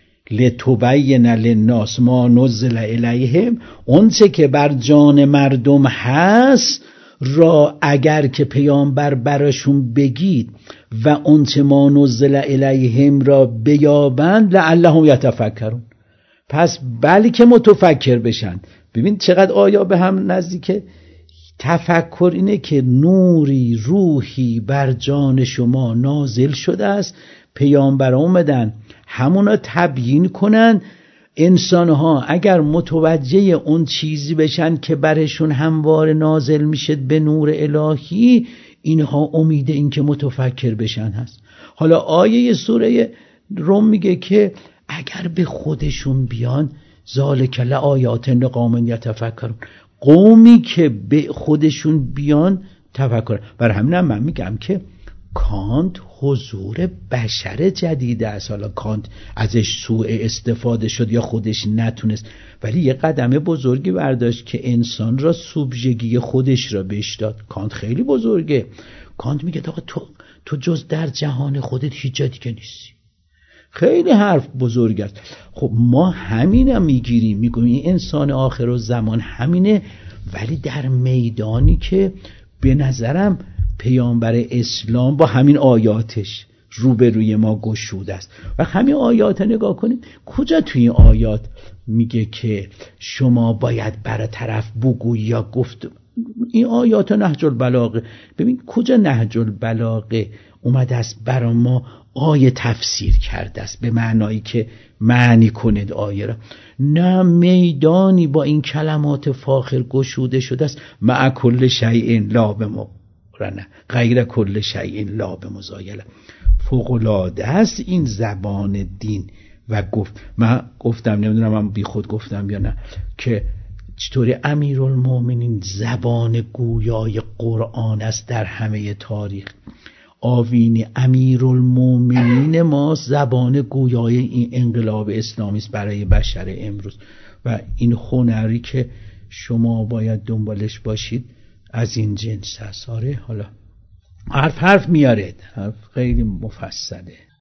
لتبین للناس ما نزل الیهم. اون چه که بر جان مردم هست را اگر که پیامبر براشون بگید و اون چه ما نزل الیهم را بیابند لعلهم یتفکرون، پس بلی که متفکر بشن. ببین چقدر آیا به هم نزدیکه. تفکر اینه که نوری روحی بر جان شما نازل شده است، پیامبر اومدن همونا تبیین کنن. انسانها اگر متوجه اون چیزی بشن که برشون همواره نازل میشه به نور الهی، اینها امید این که متفکر بشن هست. حالا آیه سوره روم میگه که اگر به خودشون بیان ذالک لآیات لقوم یتفکرون، قومی که به خودشون بیان تفکر. برای همین من میگم که کانت حضور بشر جدید است. حالا کانت ازش سوء استفاده شد یا خودش نتونست، ولی یه قدم بزرگی برداشت که انسان را سوبژگی خودش را بهش داد. کانت خیلی بزرگه. کانت میگه آقا تو تو جز در جهان خودت هیچ جا دیگه نیستی. خیلی حرف بزرگ است. خب ما همینم میگیریم، میگویم این انسان آخر و زمان همینه، ولی در میدانی که به نظرم پیامبر اسلام با همین آیاتش روبروی ما گشوده است. و همین آیات نگاه کنید، کجا توی این آیات میگه که شما باید برای طرف بگوی یا گفت؟ این آیات نهج البلاغه. ببین کجا نهج البلاغه اومده است برای ما آیه تفسیر کرده است به معنایی که معنی کنید آیه را. نه، میدانی با این کلمات فاخر گشوده شده است. مع کل شیء لا بمقرنه غیر کل شیء لا بمزایله. فوق العاده است این زبان دین. و گفت من گفتم، نمیدونم من بی خود گفتم یا نه، که چطوری امیرالمومنین زبان گویای قرآن است در همه تاریخ. آوین امیرالمومنین ما زبان گویای این انقلاب اسلامی است برای بشر امروز. و این هنری که شما باید دنبالش باشید از این جنس است. آره، حالا حرف حرف میاره، حرف خیلی مفصله.